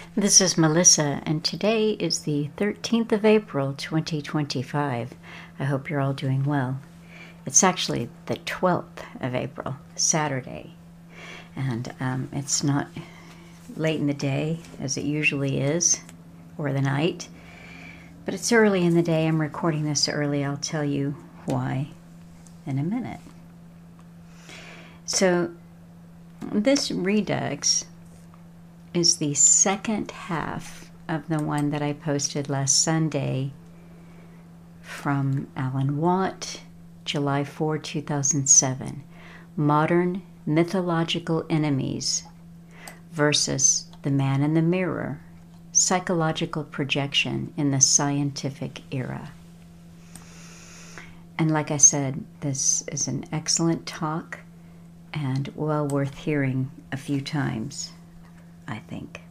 This is Melissa, and today is the 13th of April, 2025. I hope you're all doing well. It's actually the 12th of April, Saturday, and it's not late in the day as it usually is, or the night, but it's early in the day. I'm recording this early. I'll tell you why in a minute. So, this redux is the second half of the one that I posted last Sunday from Alan Watt, July 4, 2007. Modern Mythological Enemies versus the Man in the Mirror, Psychological Projection in the Scientific Era. And like I said, this is an excellent talk and well worth hearing a few times, I think.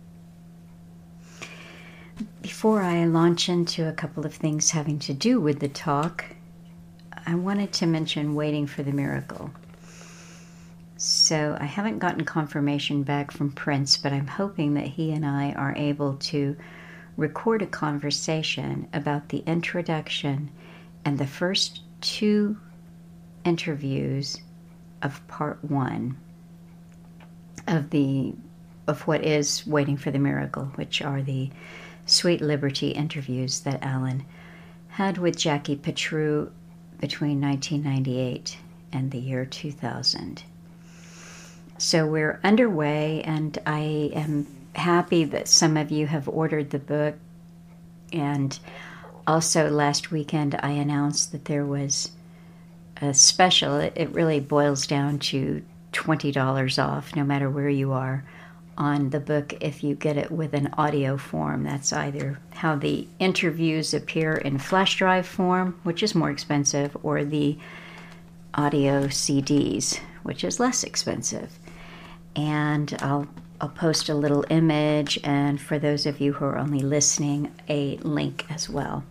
Before I launch into a couple of things having to do with the talk, I wanted to mention Waiting for the Miracle. So I haven't gotten confirmation back from Prince, but I'm hoping that he and I are able to record a conversation about the introduction and the first two interviews of part one of what is Waiting for the Miracle, which are the Sweet Liberty interviews that Alan had with Jackie Petrou between 1998 and the year 2000. So we're underway, and I am happy that some of you have ordered the book. And also last weekend I announced that there was a special. It really boils down to $20 off, no matter where you are, on the book if you get it with an audio form. That's either how the interviews appear in flash drive form, which is more expensive, or the audio CDs, which is less expensive. And I'll post a little image, and for those of you who are only listening, a link as well.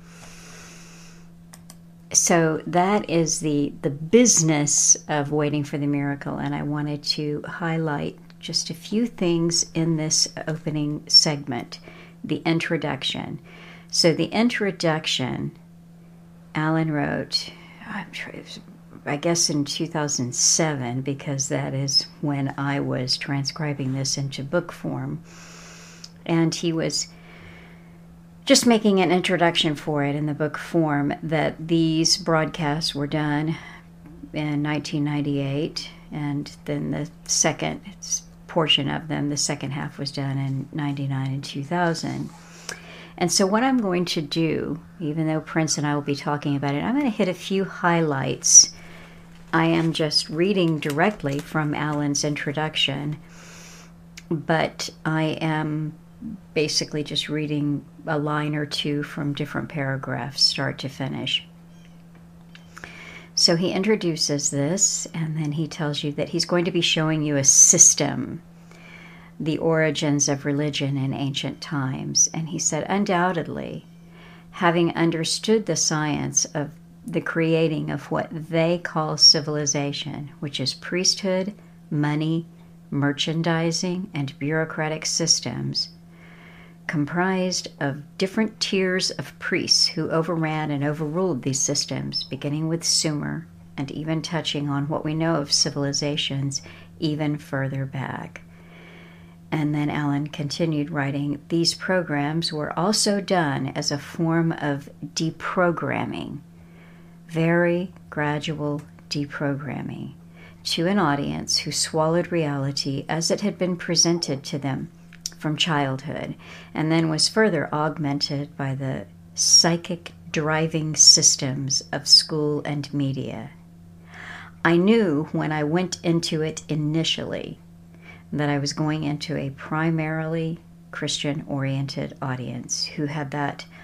So that is the business of Waiting for the Miracle, and I wanted to highlight just a few things in this opening segment, the introduction. So the introduction, Alan wrote, I guess in 2007, because that is when I was transcribing this into book form, and he was just making an introduction for it in the book form, that these broadcasts were done in 1998, and then the second portion of them, the second half, was done in 99 and 2000. And so what I'm going to do, even though Prince and I will be talking about it, I'm going to hit a few highlights. I am just reading directly from Alan's introduction, but I am basically just reading a line or two from different paragraphs, start to finish. So he introduces this, and then he tells you that he's going to be showing you a system, the origins of religion in ancient times. And he said, undoubtedly, having understood the science of the creating of what they call civilization, which is priesthood, money, merchandising, and bureaucratic systems, comprised of different tiers of priests who overran and overruled these systems, beginning with Sumer and even touching on what we know of civilizations even further back. And then Alan continued writing, these programs were also done as a form of deprogramming, very gradual deprogramming, to an audience who swallowed reality as it had been presented to them from childhood, and then was further augmented by the psychic driving systems of school and media. I knew when I went into it initially that I was going into a primarily Christian-oriented audience who had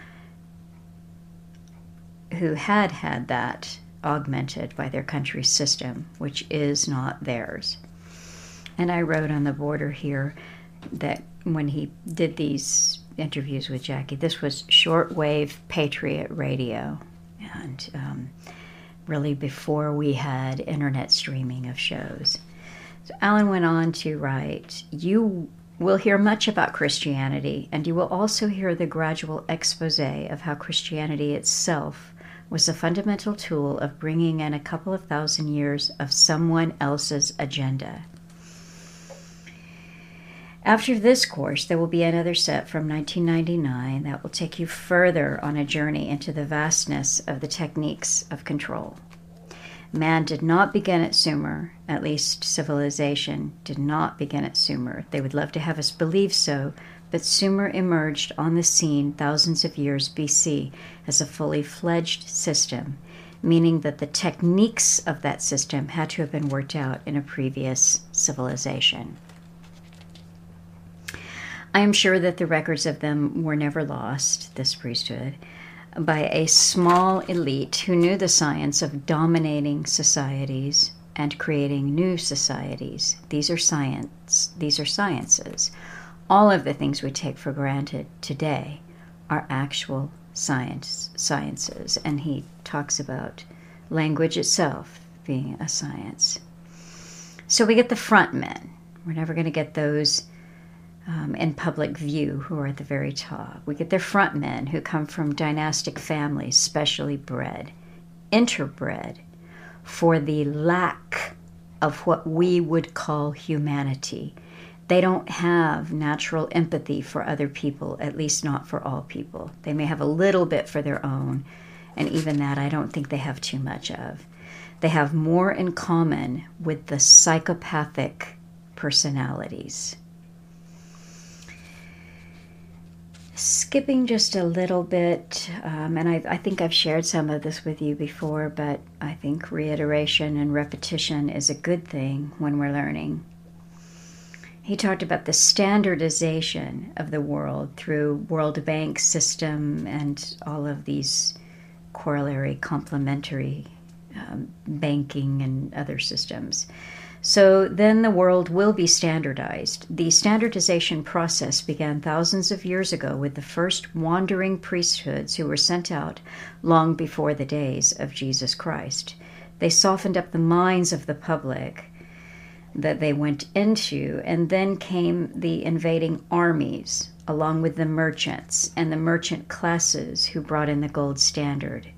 had that augmented by their country's system, which is not theirs. And I wrote on the border here that when he did these interviews with Jackie, this was shortwave Patriot radio, and really before we had internet streaming of shows. So Alan went on to write, you We'll hear much about Christianity, and you will also hear the gradual expose of how Christianity itself was a fundamental tool of bringing in a couple of thousand years of someone else's agenda. After this course, there will be another set from 1999 that will take you further on a journey into the vastness of the techniques of control. Man did not begin at Sumer, at least civilization did not begin at Sumer. They would love to have us believe so, but Sumer emerged on the scene thousands of years BC as a fully fledged system, meaning that the techniques of that system had to have been worked out in a previous civilization. I am sure that the records of them were never lost, this priesthood, by a small elite who knew the science of dominating societies and creating new societies. These are sciences. All of the things we take for granted today are actual sciences. And he talks about language itself being a science. So we get the front men. We're never going to get those in public view who are at the very top. We get their front men who come from dynastic families, specially bred, interbred, for the lack of what we would call humanity. They don't have natural empathy for other people, at least not for all people. They may have a little bit for their own, and even that I don't think they have too much of. They have more in common with the psychopathic personalities. Skipping just a little bit, and I think I've shared some of this with you before, but I think reiteration and repetition is a good thing when we're learning. He talked about the standardization of the world through World Bank system and all of these corollary complementary banking and other systems. So then the world will be standardized. The standardization process began thousands of years ago with the first wandering priesthoods who were sent out long before the days of Jesus Christ. They softened up the minds of the public that they went into, and then came the invading armies, along with the merchants and the merchant classes who brought in the gold standard.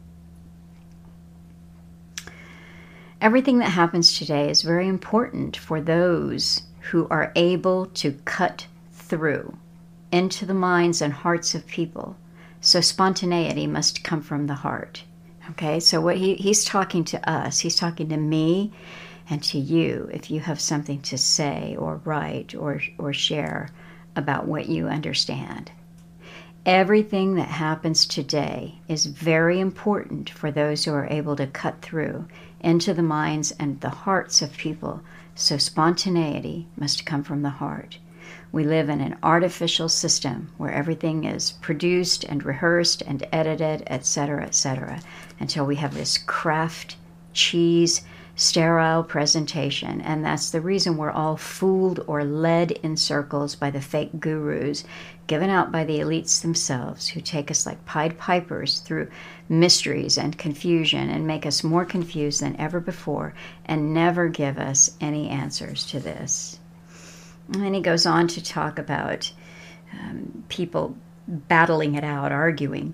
Everything that happens today is very important for those who are able to cut through into the minds and hearts of people. So spontaneity must come from the heart. Okay, so what he's talking to us, he's talking to me and to you if you have something to say or write or share about what you understand. Everything that happens today is very important for those who are able to cut through into the minds and the hearts of people. So spontaneity must come from the heart. We live in an artificial system where everything is produced and rehearsed and edited, etc., until we have this craft, cheese, sterile presentation. And that's the reason we're all fooled or led in circles by the fake gurus given out by the elites themselves, who take us like Pied Pipers through mysteries and confusion and make us more confused than ever before and never give us any answers to this. And then he goes on to talk about people battling it out, arguing.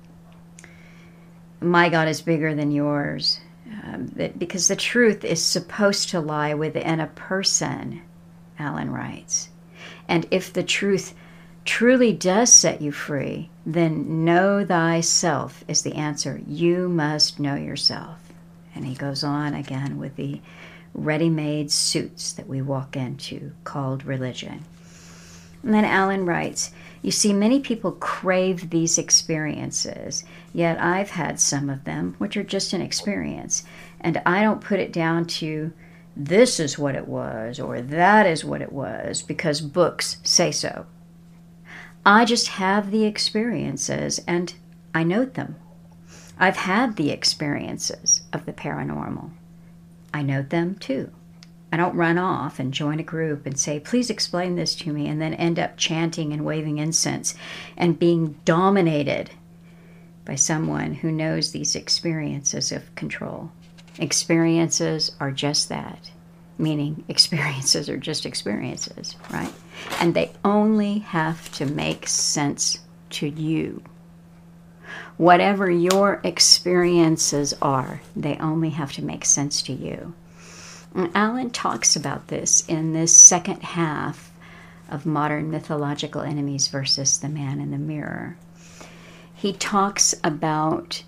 My God is bigger than yours. Because the truth is supposed to lie within a person, Alan writes. And if the truth truly does set you free, then know thyself is the answer. You must know yourself. And he goes on again with the ready-made suits that we walk into called religion. And then Alan writes, you see, many people crave these experiences, yet I've had some of them, which are just an experience. And I don't put it down to this is what it was or that is what it was because books say so. I just have the experiences and I note them. I've had the experiences of the paranormal. I note them too. I don't run off and join a group and say, please explain this to me, and then end up chanting and waving incense and being dominated by someone who knows these experiences of control. Experiences are just that, meaning experiences are just experiences, right? And they only have to make sense to you. Whatever your experiences are, they only have to make sense to you. And Alan talks about this in this second half of Modern Mythological Enemies versus the Man in the Mirror. He talks about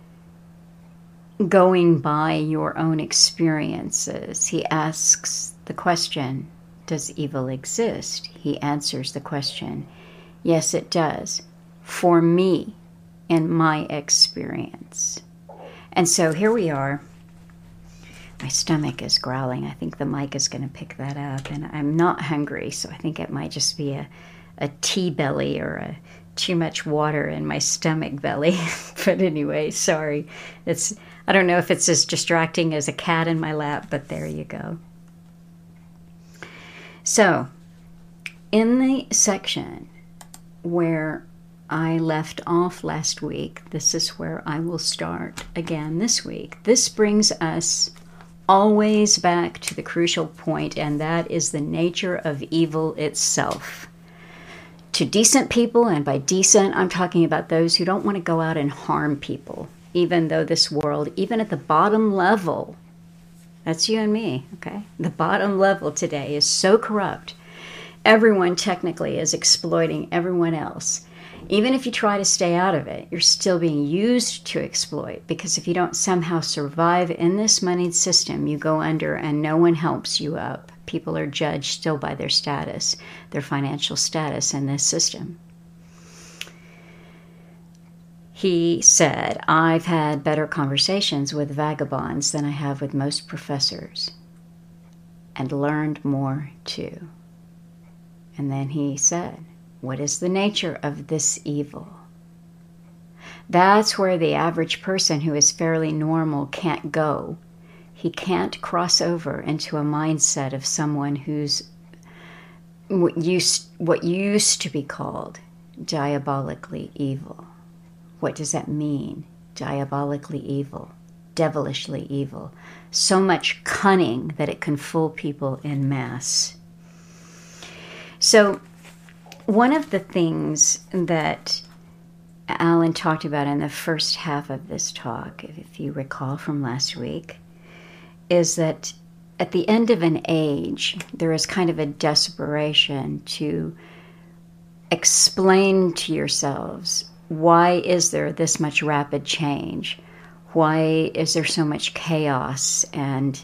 going by your own experiences. He asks the question, does evil exist? He answers the question, yes, it does, for me, in my experience. And so here we are. My stomach is growling. I think the mic is going to pick that up. And I'm not hungry, so I think it might just be a tea belly or a too much water in my stomach belly. But anyway, sorry. I don't know if it's as distracting as a cat in my lap, but there you go. So, in the section where I left off last week, this is where I will start again this week. This brings us always back to the crucial point, and that is the nature of evil itself. To decent people, and by decent, I'm talking about those who don't want to go out and harm people, even though this world, even at the bottom level, that's you and me, okay? The bottom level today is so corrupt. Everyone technically is exploiting everyone else. Even if you try to stay out of it, you're still being used to exploit, because if you don't somehow survive in this moneyed system, you go under and no one helps you up. People are judged still by their status, their financial status in this system. He said, I've had better conversations with vagabonds than I have with most professors, and learned more too. And then he said, what is the nature of this evil? That's where the average person who is fairly normal can't go. He can't cross over into a mindset of someone who's what used to be called diabolically evil. What does that mean? Diabolically evil, devilishly evil. So much cunning that it can fool people en masse. So, one of the things that Alan talked about in the first half of this talk, if you recall from last week, is that at the end of an age, there is kind of a desperation to explain to yourselves, why is there this much rapid change? Why is there so much chaos? And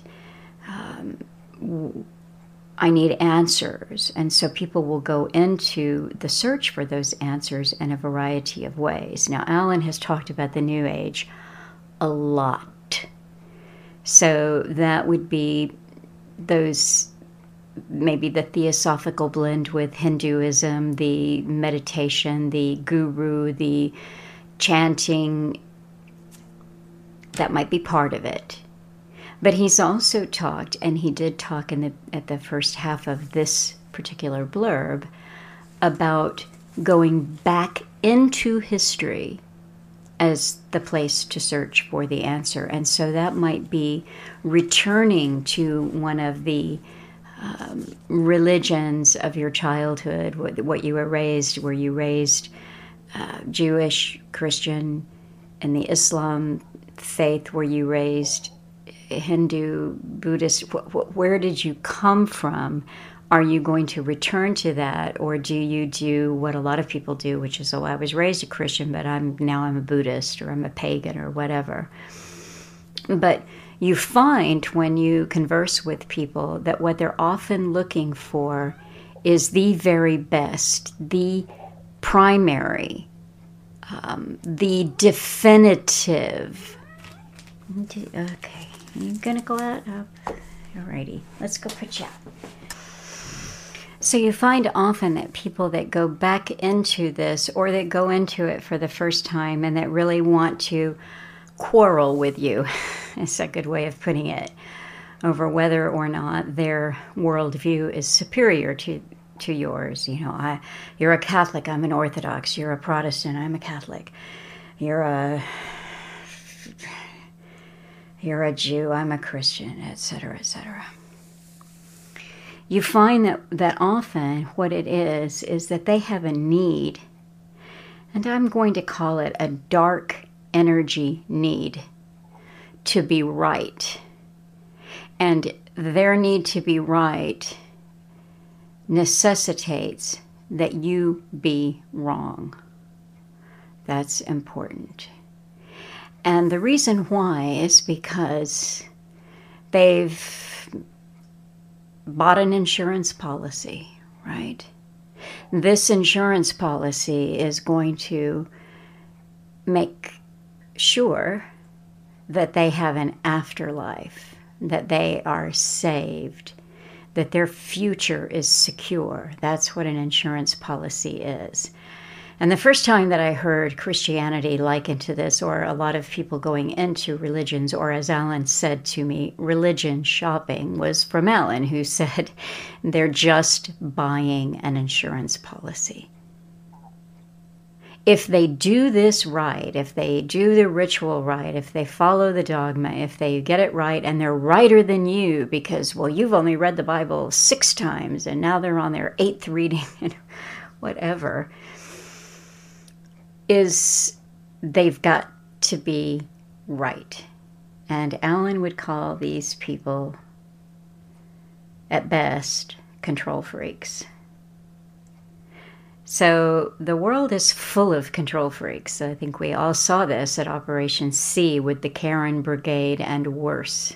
I need answers. And so people will go into the search for those answers in a variety of ways. Now, Alan has talked about the New Age a lot. So that would be those, maybe the theosophical blend with Hinduism, the meditation, the guru, the chanting. That might be part of it. But he's also talked, and he did talk at the first half of this particular blurb, about going back into history as the place to search for the answer. And so that might be returning to one of the religions of your childhood, what you were raised. Were you raised Jewish, Christian, in the Islam faith? Were you raised Hindu, Buddhist? Where did you come from? Are you going to return to that, or do you do what a lot of people do, which is, I was raised a Christian, but I'm a Buddhist, or I'm a pagan, or whatever. But you find when you converse with people that what they're often looking for is the very best, the primary, the definitive. Okay. You gonna go out? Alrighty, let's go put you out. So you find often that people that go back into this, or that go into it for the first time and that really want to quarrel with you, is a good way of putting it, over whether or not their worldview is superior to yours. You're a Catholic, I'm an Orthodox. You're a Protestant, I'm a Catholic. You're a Jew, I'm a Christian, etc., etc. you find that often what it is that they have a need, and I'm going to call it a dark energy need to be right. And their need to be right necessitates that you be wrong. That's important. And the reason why is because they've bought an insurance policy, right? This insurance policy is going to make sure that they have an afterlife, that they are saved, that their future is secure. That's what an insurance policy is. And the first time that I heard Christianity likened to this, or a lot of people going into religions, or as Alan said to me, religion shopping, was from Alan, who said they're just buying an insurance policy. If they do this right, if they do the ritual right, if they follow the dogma, if they get it right, and they're righter than you because, well, you've only read the Bible 6 times and now they're on their 8th reading and whatever, is they've got to be right. And Alan would call these people, at best, control freaks. So the world is full of control freaks. I think we all saw this at Operation C with the Karen Brigade and worse.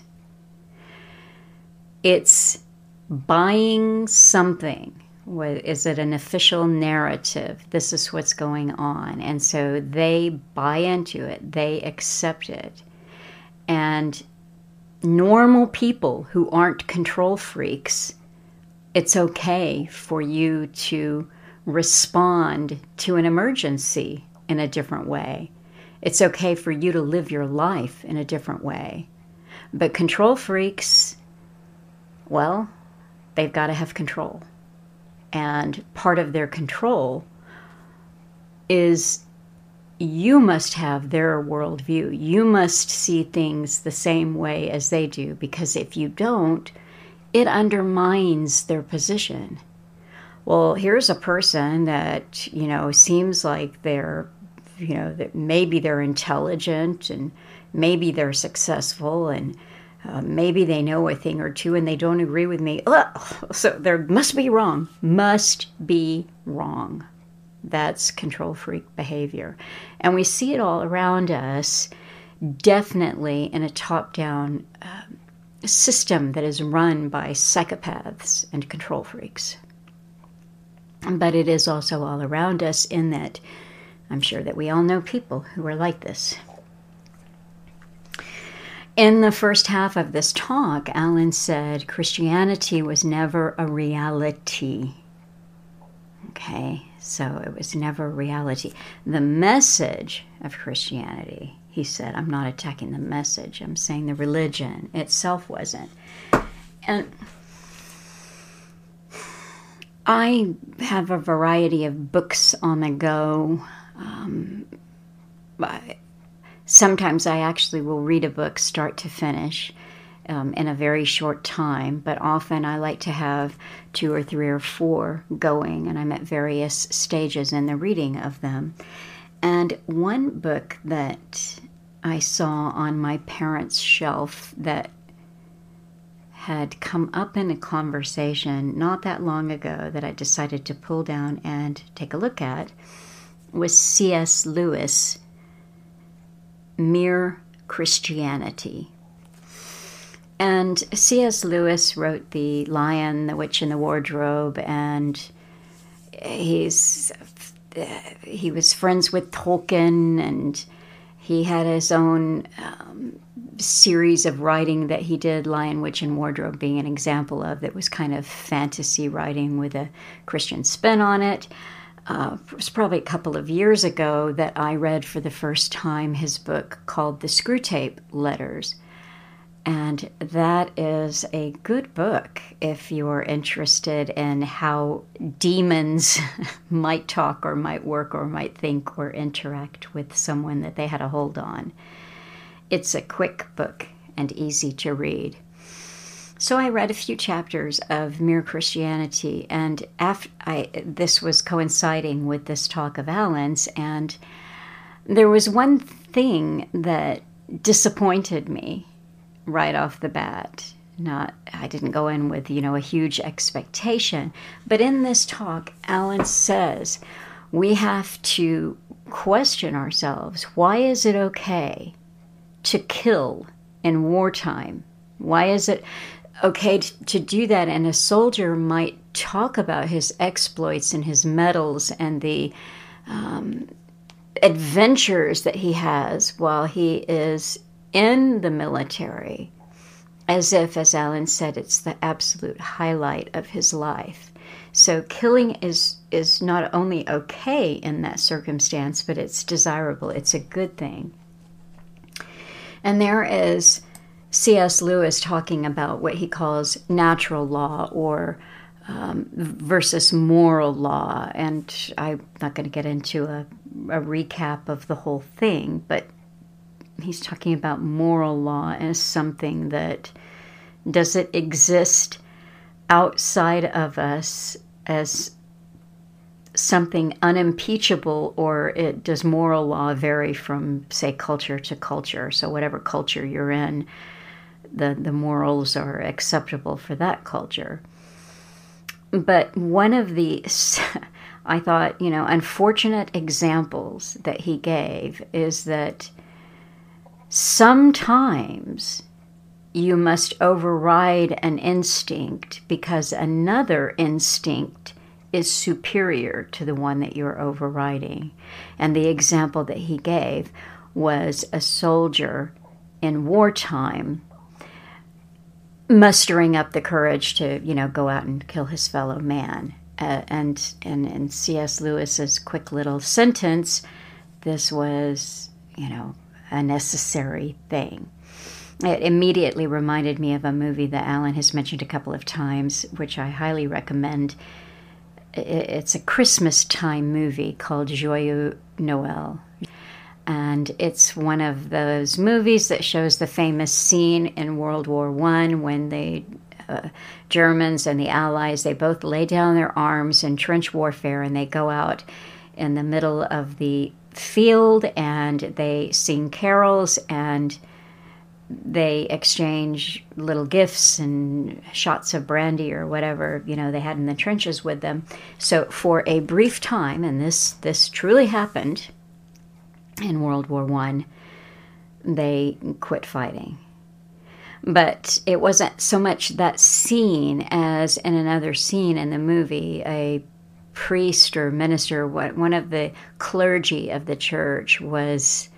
It's buying something. Is it an official narrative? This is what's going on. And so they buy into it. They accept it. And normal people who aren't control freaks, it's okay for you to respond to an emergency in a different way. It's okay for you to live your life in a different way. But control freaks, well, they've got to have control. And part of their control is you must have their worldview. You must see things the same way as they do, because if you don't, it undermines their position. Well, here's a person that, seems like they're, that maybe they're intelligent and maybe they're successful and maybe they know a thing or two and they don't agree with me. So there must be wrong. Must be wrong. That's control freak behavior. And we see it all around us, definitely in a top-down system that is run by psychopaths and control freaks. But it is also all around us in that I'm sure that we all know people who are like this. In the first half of this talk, Alan said Christianity was never a reality. Okay, so it was never a reality. The message of Christianity, he said, I'm not attacking the message, I'm saying the religion itself wasn't. And I have a variety of books on the go. Sometimes I actually will read a book start to finish in a very short time, but often I like to have 2 or 3 or 4 going, and I'm at various stages in the reading of them. And one book that I saw on my parents' shelf that had come up in a conversation not that long ago that I decided to pull down and take a look at was C.S. Lewis, Mere Christianity. And C.S. Lewis wrote The Lion, the Witch, and the Wardrobe, and he was friends with Tolkien, and he had his own series of writing that he did, Lion, Witch, and Wardrobe being an example of, that was kind of fantasy writing with a Christian spin on it. It was probably a couple of years ago that I read for the first time his book called The Screwtape Letters. And that is a good book if you're interested in how demons might talk or might work or might think or interact with someone that they had a hold on. It's a quick book and easy to read. So I read a few chapters of Mere Christianity, and this was coinciding with this talk of Alan's, and there was one thing that disappointed me right off the bat. I didn't go in with, a huge expectation, but in this talk, Alan says we have to question ourselves. Why is it okay to kill in wartime? Why is it okay to do that? And a soldier might talk about his exploits and his medals and the adventures that he has while he is in the military, as if, as Alan said, it's the absolute highlight of his life. So killing is not only okay in that circumstance, but it's desirable. It's a good thing. And there is C.S. Lewis talking about what he calls natural law or versus moral law. And I'm not going to get into a recap of the whole thing, but he's talking about moral law as something that, does it exist outside of us as something unimpeachable, or does moral law vary from, say, culture to culture? So whatever culture you're in, the morals are acceptable for that culture. But one of the, I thought, unfortunate examples that he gave is that sometimes you must override an instinct because another instinct is superior to the one that you're overriding. And the example that he gave was a soldier in wartime mustering up the courage to, go out and kill his fellow man. And in C.S. Lewis's quick little sentence, this was, a necessary thing. It immediately reminded me of a movie that Alan has mentioned a couple of times, which I highly recommend. It's a Christmas time movie called Joyeux Noël. And it's one of those movies that shows the famous scene in World War I when the Germans and the Allies, they both lay down their arms in trench warfare and they go out in the middle of the field and they sing carols and they exchange little gifts and shots of brandy or whatever, they had in the trenches with them. So for a brief time, and this truly happened in World War I, they quit fighting. But it wasn't so much that scene as in another scene in the movie, a priest or minister, one of the clergy of the church was,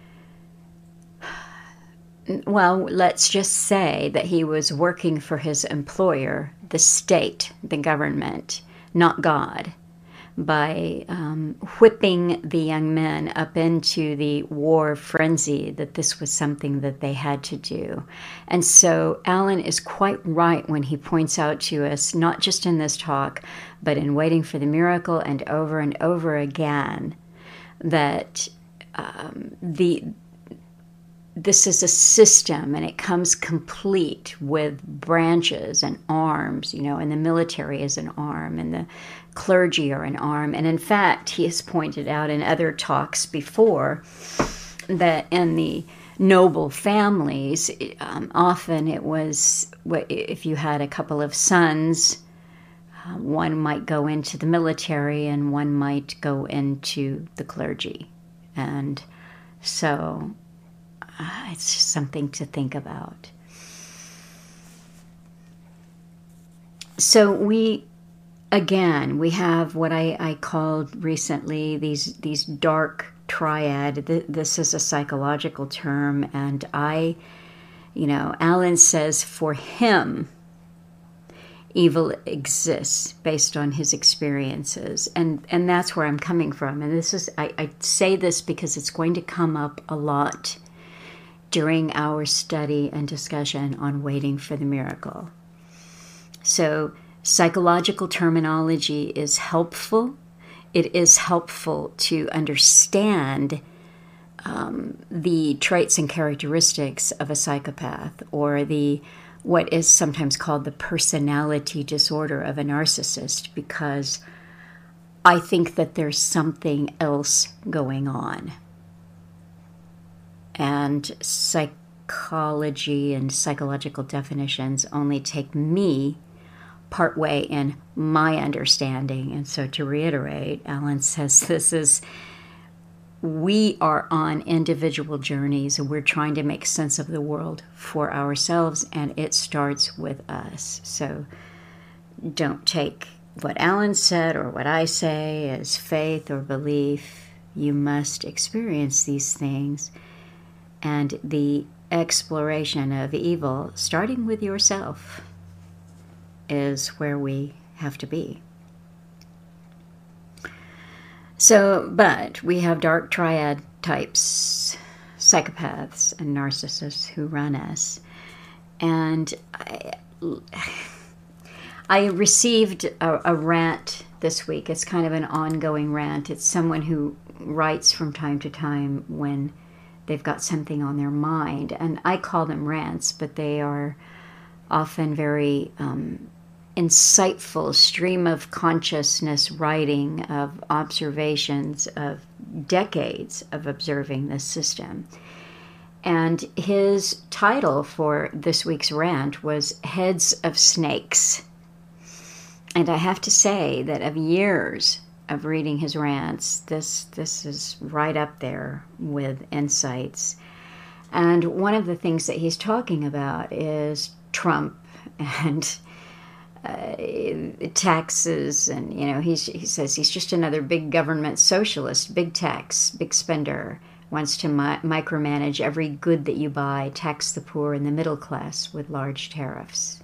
well, let's just say that he was working for his employer, the state, the government, not God, by whipping the young men up into the war frenzy, that this was something that they had to do. And so Alan is quite right when he points out to us, not just in this talk, but in Waiting for the Miracle and over again, that this is a system and it comes complete with branches and arms, and the military is an arm and the clergy are an arm. And in fact, he has pointed out in other talks before that in the noble families, often it was, if you had a couple of sons, one might go into the military and one might go into the clergy. And so it's just something to think about. So we have what I called recently these dark triad. This is a psychological term, and Alan says for him, evil exists based on his experiences, and that's where I'm coming from. And this is I say this because it's going to come up a lot during our study and discussion on Waiting for the Miracle. So psychological terminology is helpful. It is helpful to understand the traits and characteristics of a psychopath or the what is sometimes called the personality disorder of a narcissist, because I think that there's something else going on. And psychology and psychological definitions only take me partway in my understanding. And so to reiterate, Alan says we are on individual journeys and we're trying to make sense of the world for ourselves, and it starts with us. So don't take what Alan said or what I say as faith or belief. You must experience these things, and the exploration of evil, starting with yourself, is where we have to be. So, but we have dark triad types, psychopaths and narcissists who run us. And I received a rant this week. It's kind of an ongoing rant. It's someone who writes from time to time when they've got something on their mind. And I call them rants, but they are often very insightful stream of consciousness writing of observations of decades of observing this system. And his title for this week's rant was Heads of Snakes. And I have to say that of years of reading his rants, this is right up there with insights. And one of the things that he's talking about is Trump and taxes, and he says he's just another big government socialist, big tax, big spender, wants to micromanage every good that you buy, tax the poor and the middle class with large tariffs.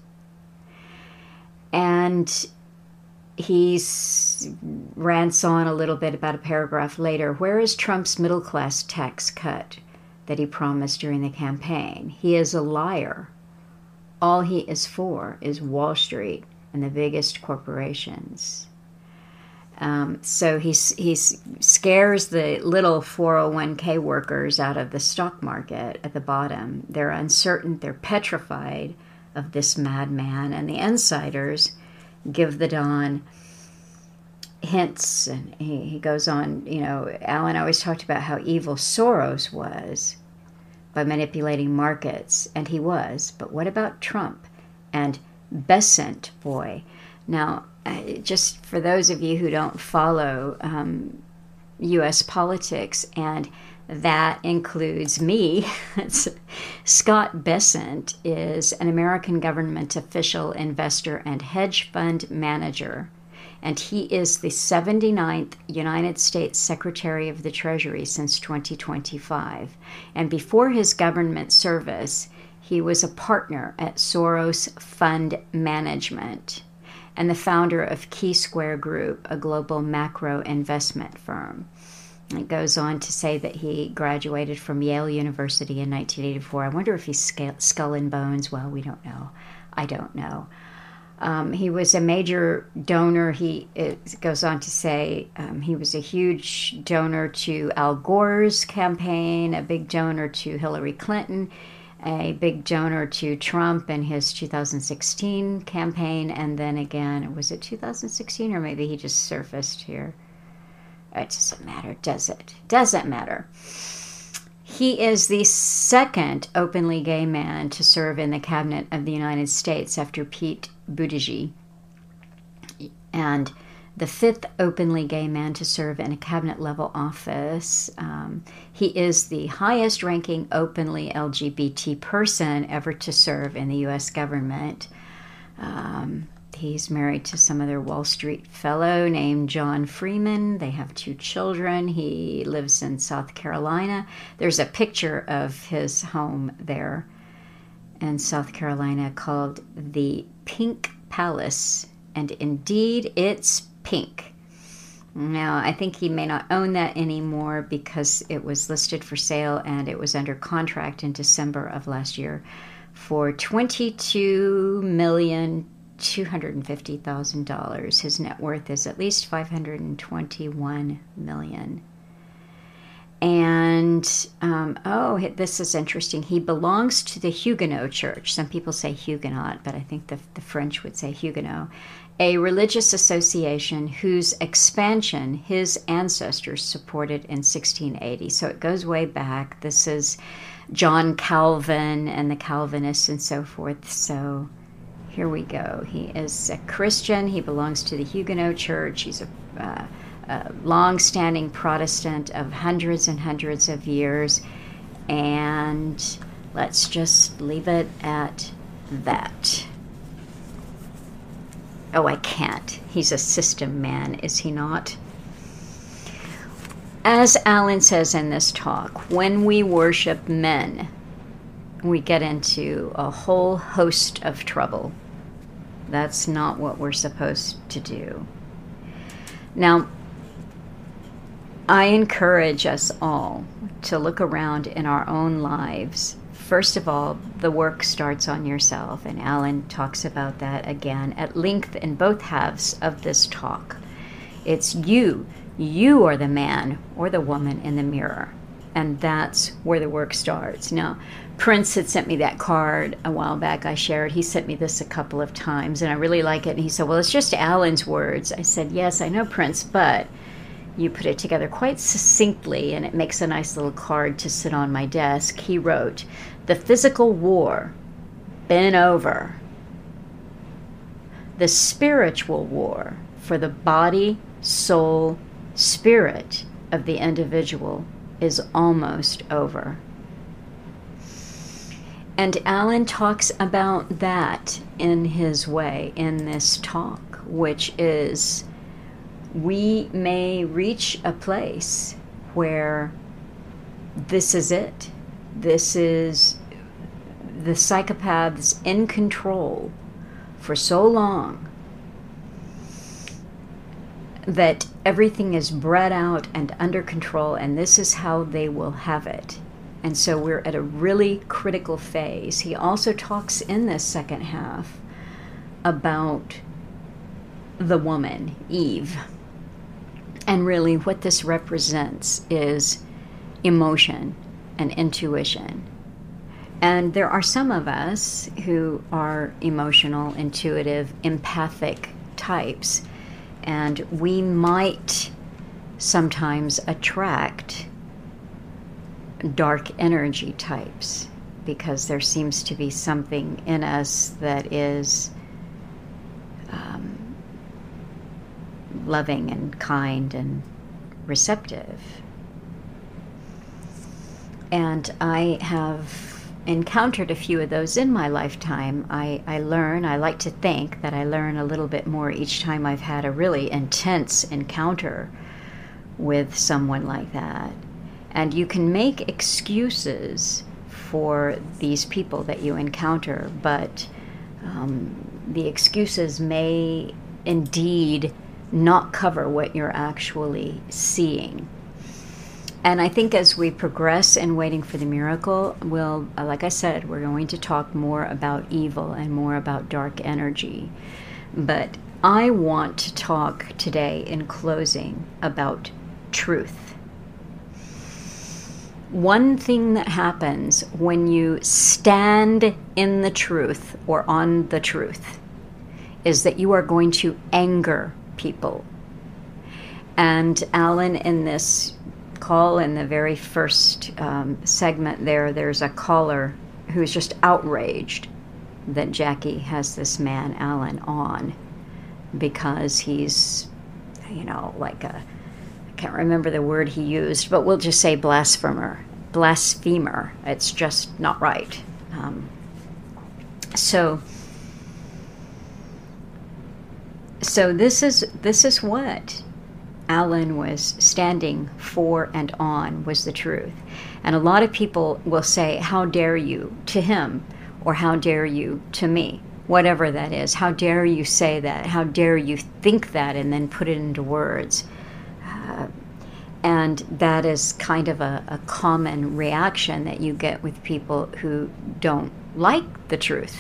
And he rants on a little bit about a paragraph later. Where is Trump's middle class tax cut that he promised during the campaign? He is a liar. All he is for is Wall Street and the biggest corporations. So he scares the little 401k workers out of the stock market at the bottom. They're uncertain, they're petrified of this madman, and the insiders give the Don hints. And he goes on, Alan always talked about how evil Soros was by manipulating markets, and he was. But what about Trump and Besant boy? Now, just for those of you who don't follow U.S. politics, and that includes me, Scott Bessent is an American government official, investor, and hedge fund manager. And he is the 79th United States Secretary of the Treasury since 2025. And before his government service, he was a partner at Soros Fund Management and the founder of Key Square Group, a global macro investment firm. It goes on to say that he graduated from Yale University in 1984. I wonder if he's skull and bones. Well, we don't know. I don't know. He was a major donor. It goes on to say he was a huge donor to Al Gore's campaign, a big donor to Hillary Clinton, a big donor to Trump in his 2016 campaign, and then again, was it 2016 or maybe he just surfaced here? It doesn't matter, does it? Doesn't matter. He is the second openly gay man to serve in the cabinet of the United States after Pete Buttigieg, and the fifth openly gay man to serve in a cabinet-level office. He is the highest-ranking openly LGBT person ever to serve in the U.S. government. He's married to some other Wall Street fellow named John Freeman. They have 2 children. He lives in South Carolina. There's a picture of his home there in South Carolina called the Pink Palace, and indeed it's pink. Now, I think he may not own that anymore because it was listed for sale and it was under contract in December of last year for $22,250,000. His net worth is at least $521 million. And, this is interesting. He belongs to the Huguenot Church. Some people say Huguenot, but I think the French would say Huguenot, a religious association whose expansion his ancestors supported in 1680. So it goes way back. This is John Calvin and the Calvinists and so forth. So here we go. He is a Christian. He belongs to the Huguenot Church. He's a long-standing Protestant of hundreds and hundreds of years. And let's just leave it at that. Oh, I can't. He's a system man, is he not? As Alan says in this talk, when we worship men, we get into a whole host of trouble. That's not what we're supposed to do. Now, I encourage us all to look around in our own lives. First of all, the work starts on yourself, and Alan talks about that again at length in both halves of this talk. It's you. You are the man or the woman in the mirror, and that's where the work starts. Now, Prince had sent me that card a while back I shared. He sent me this a couple of times, and I really like it. And he said, well, it's just Alan's words. I said, yes, I know, Prince, but you put it together quite succinctly, and it makes a nice little card to sit on my desk. He wrote, the physical war, been over. The spiritual war for the body, soul, spirit of the individual is almost over. And Alan talks about that in his way in this talk, which is we may reach a place where this is it. This is the psychopaths in control for so long that everything is bred out and under control, and this is how they will have it. And so we're at a really critical phase. He also talks in this second half about the woman, Eve. And really what this represents is emotion and intuition. And there are some of us who are emotional, intuitive, empathic types. And we might sometimes attract dark energy types because there seems to be something in us that is loving and kind and receptive. And I have encountered a few of those in my lifetime. I like to think that I learn a little bit more each time I've had a really intense encounter with someone like that. And you can make excuses for these people that you encounter, but the excuses may indeed not cover what you're actually seeing. And I think as we progress in waiting for the miracle, like I said, we're going to talk more about evil and more about dark energy. But I want to talk today in closing about truth. One thing that happens when you stand in the truth or on the truth is that you are going to anger people. And Alan, in this call, in the very first segment there's a caller who's just outraged that Jackie has this man, Alan, on because he's, like I can't remember the word he used, but we'll just say blasphemer. It's just not right. So this is what Alan was standing for and on, was the truth. And a lot of people will say, how dare you, to him, or how dare you to me, whatever that is. How dare you say that? How dare you think that and then put it into words? And that is kind of a common reaction that you get with people who don't like the truth.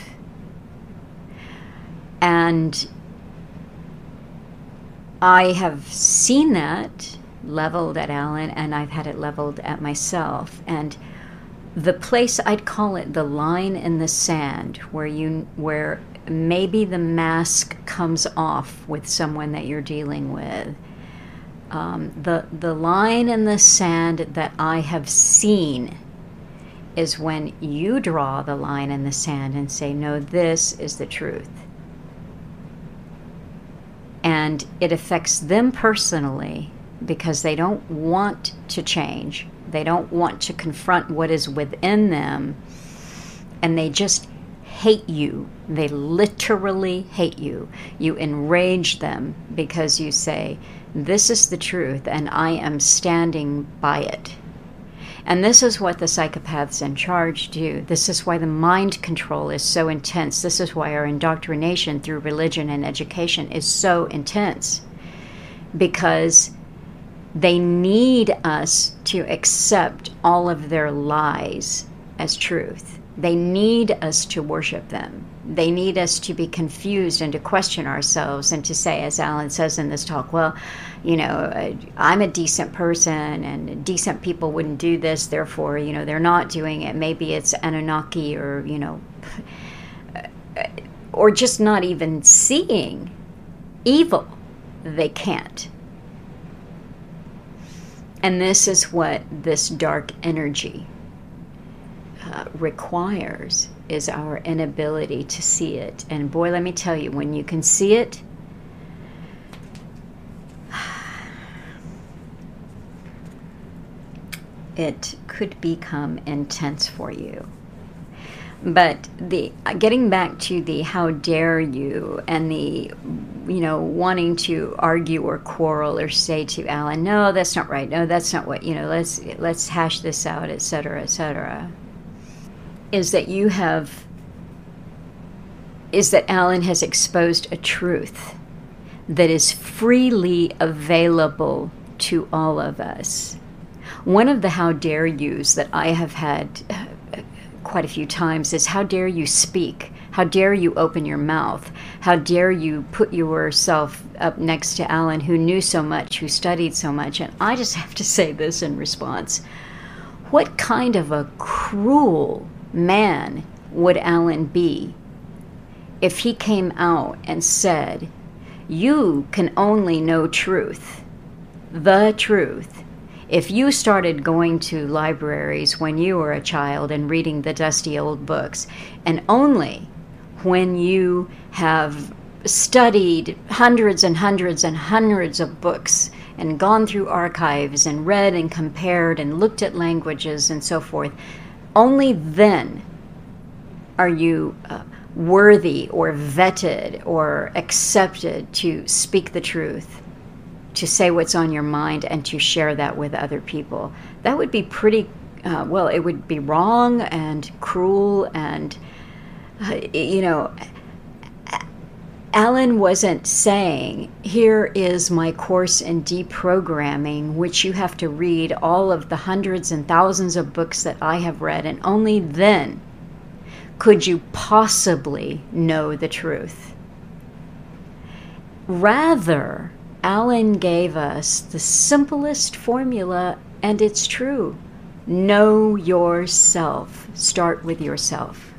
And I have seen that leveled at Alan, and I've had it leveled at myself. And the place, I'd call it the line in the sand, where maybe the mask comes off with someone that you're dealing with. The line in the sand that I have seen is when you draw the line in the sand and say, no, this is the truth. And it affects them personally because they don't want to change. They don't want to confront what is within them. And they just hate you. They literally hate you. You enrage them because you say, this is the truth and I am standing by it. And this is what the psychopaths in charge do. This is why the mind control is so intense. This is why our indoctrination through religion and education is so intense. Because they need us to accept all of their lies as truth. They need us to worship them. They need us to be confused and to question ourselves and to say, as Alan says in this talk, well, you know, I'm a decent person and decent people wouldn't do this, therefore, you know, they're not doing it. Maybe it's Anunnaki or, you know, or just not even seeing evil. They can't. And this is what this dark energy requires, is our inability to see it. And boy, let me tell you, when you can see it, it could become intense for you. But the getting back to the how dare you and the, you know, wanting to argue or quarrel or say to Alan, no, that's not right. No, that's not what, you know, let's hash this out, etc., etc. Is that Alan has exposed a truth that is freely available to all of us. One of the how dare yous that I have had quite a few times is, how dare you speak? How dare you open your mouth? How dare you put yourself up next to Alan, who knew so much, who studied so much? And I just have to say this in response. What kind of a cruel man would Alan be if he came out and said, you can only know truth, the truth, if you started going to libraries when you were a child and reading the dusty old books, and only when you have studied hundreds and hundreds and hundreds of books and gone through archives and read and compared and looked at languages and so forth, only then are you worthy or vetted or accepted to speak the truth, to say what's on your mind, and to share that with other people. That would be pretty, well, it would be wrong and cruel and, you know, Alan wasn't saying, here is my course in deprogramming, which you have to read all of the hundreds and thousands of books that I have read, and only then could you possibly know the truth. Rather, Alan gave us the simplest formula, and it's true. Know yourself. Start with yourself.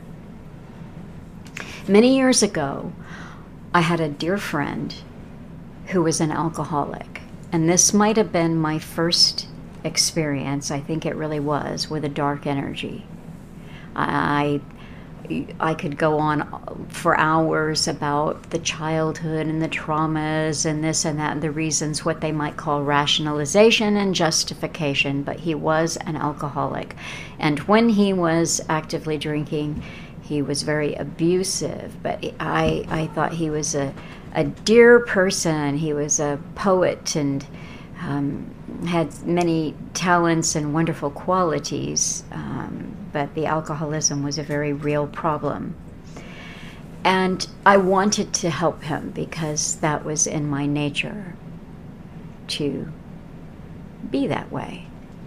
Many years ago, I had a dear friend who was an alcoholic, and this might have been my first experience, I think it really was, with a dark energy. I could go on for hours about the childhood and the traumas and this and that and the reasons, what they might call rationalization and justification, but he was an alcoholic. And when he was actively drinking, he was very abusive, but I thought he was a dear person. He was a poet and had many talents and wonderful qualities, but the alcoholism was a very real problem. And I wanted to help him because that was in my nature to be that way.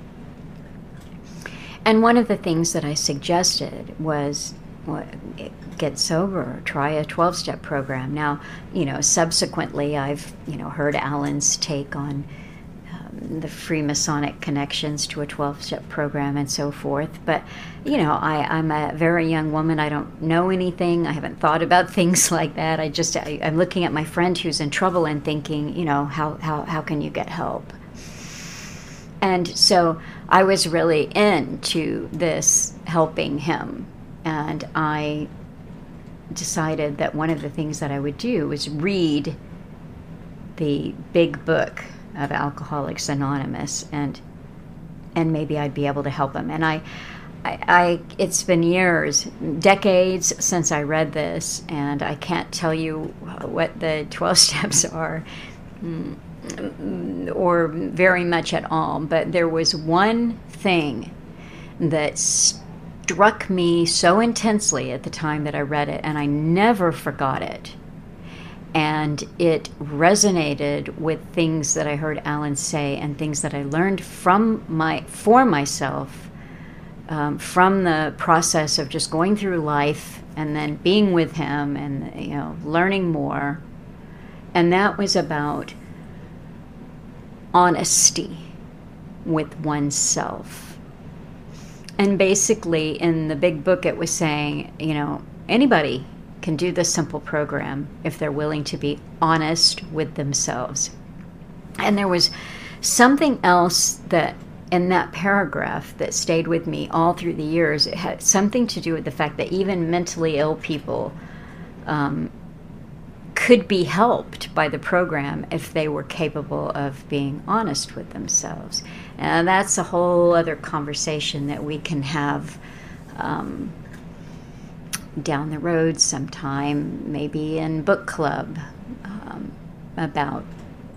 And one of the things that I suggested was, get sober, try a 12-step program. Now, subsequently I've, heard Alan's take on the Freemasonic connections to a 12-step program and so forth. But, I'm a very young woman. I don't know anything. I haven't thought about things like that. I'm looking at my friend who's in trouble and thinking, how can you get help? And so I was really into this helping him. And I decided that one of the things that I would do was read the big book of Alcoholics Anonymous, and maybe I'd be able to help him. And I it's been years, decades since I read this, and I can't tell you what the 12 steps are, or very much at all. But there was one thing that struck me so intensely at the time that I read it, and I never forgot it. And it resonated with things that I heard Alan say and things that I learned for myself, from the process of just going through life and then being with him and learning more. And that was about honesty with oneself. And basically in the big book it was saying, anybody can do this simple program if they're willing to be honest with themselves. And there was something else that in that paragraph that stayed with me all through the years. It had something to do with the fact that even mentally ill people could be helped by the program if they were capable of being honest with themselves. And that's a whole other conversation that we can have down the road sometime, maybe in book club, about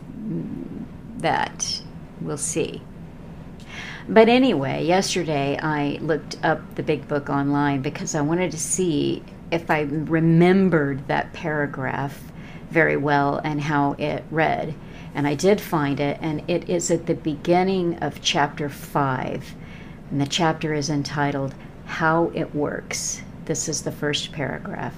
that. We'll see. But anyway, yesterday I looked up the big book online because I wanted to see if I remembered that paragraph very well and how it read. And I did find it, and it is at the beginning of chapter 5. And the chapter is entitled, How It Works. This is the first paragraph.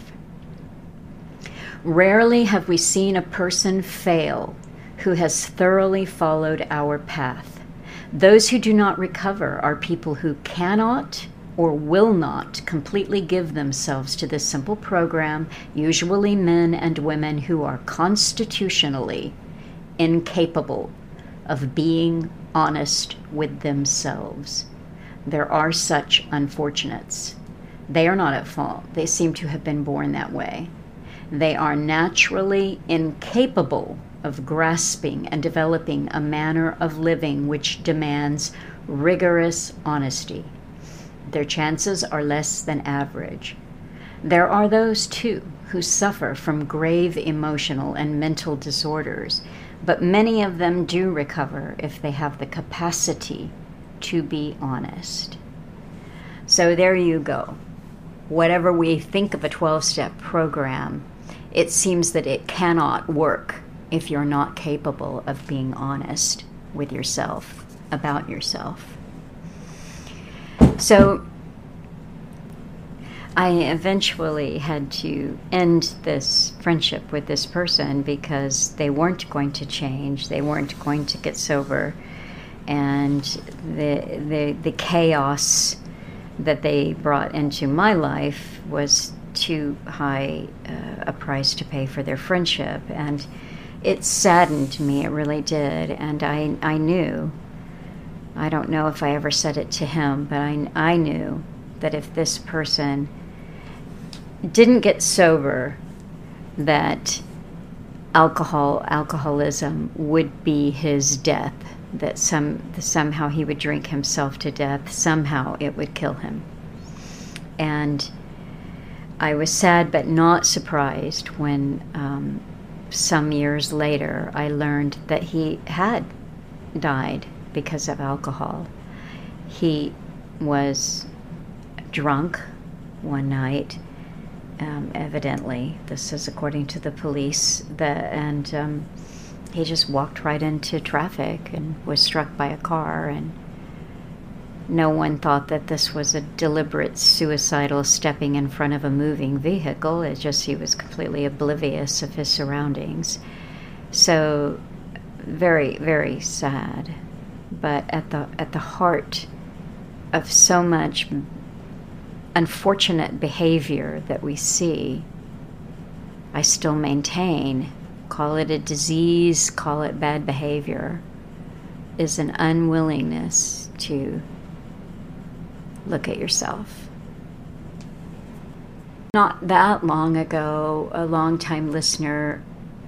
Rarely have we seen a person fail who has thoroughly followed our path. Those who do not recover are people who cannot or will not completely give themselves to this simple program, usually men and women who are constitutionally incapable of being honest with themselves. There are such unfortunates. They are not at fault. They seem to have been born that way. They are naturally incapable of grasping and developing a manner of living which demands rigorous honesty. Their chances are less than average. There are those, too, who suffer from grave emotional and mental disorders, but many of them do recover if they have the capacity to be honest. So there you go. Whatever we think of a 12-step program, it seems that it cannot work if you're not capable of being honest with yourself, about yourself. So I eventually had to end this friendship with this person because they weren't going to change, they weren't going to get sober, and the chaos that they brought into my life was too high a price to pay for their friendship. And it saddened me, it really did. And I knew, I don't know if I ever said it to him, but I knew that if this person didn't get sober, that alcoholism would be his death, that somehow he would drink himself to death, somehow it would kill him. And I was sad but not surprised when some years later I learned that he had died because of alcohol. He was drunk one night, evidently, this is according to the police, and he just walked right into traffic and was struck by a car, and no one thought that this was a deliberate suicidal stepping in front of a moving vehicle. It's just he was completely oblivious of his surroundings. So very, very sad. But at the heart of so much unfortunate behavior that we see, I still maintain, call it a disease, call it bad behavior, is an unwillingness to look at yourself. Not that long ago, a long-time listener,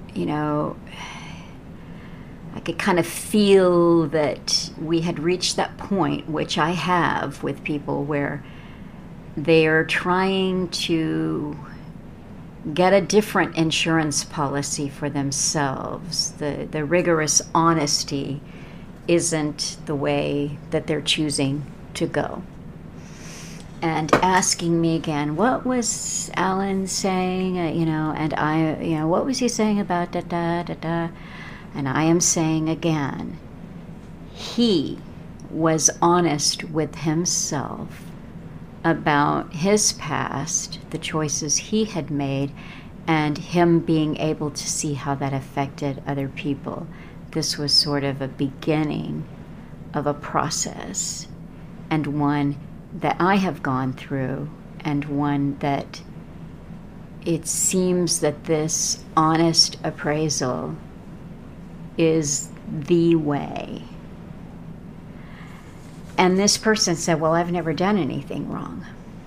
I could kind of feel that we had reached that point, which I have with people, where they are trying to get a different insurance policy for themselves. The rigorous honesty isn't the way that they're choosing to go. And asking me again, what was Alan saying? And I, what was he saying about da da da da? And I am saying again, he was honest with himself about his past, the choices he had made, and him being able to see how that affected other people. This was sort of a beginning of a process, and one that I have gone through, and one that it seems that this honest appraisal is the way. And this person said, well, I've never done anything wrong.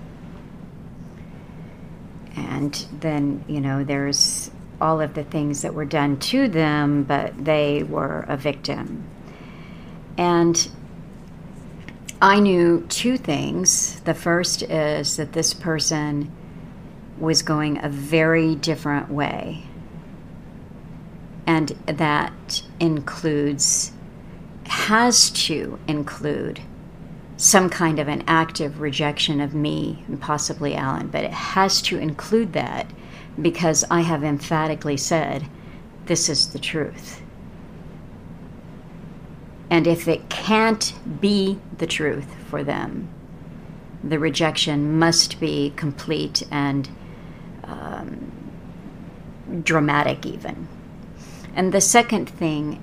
And then, there's all of the things that were done to them, but they were a victim. And I knew two things. The first is that this person was going a very different way. And that has to include some kind of an active rejection of me and possibly Alan, but it has to include that because I have emphatically said, this is the truth. And if it can't be the truth for them, the rejection must be complete and dramatic even. And the second thing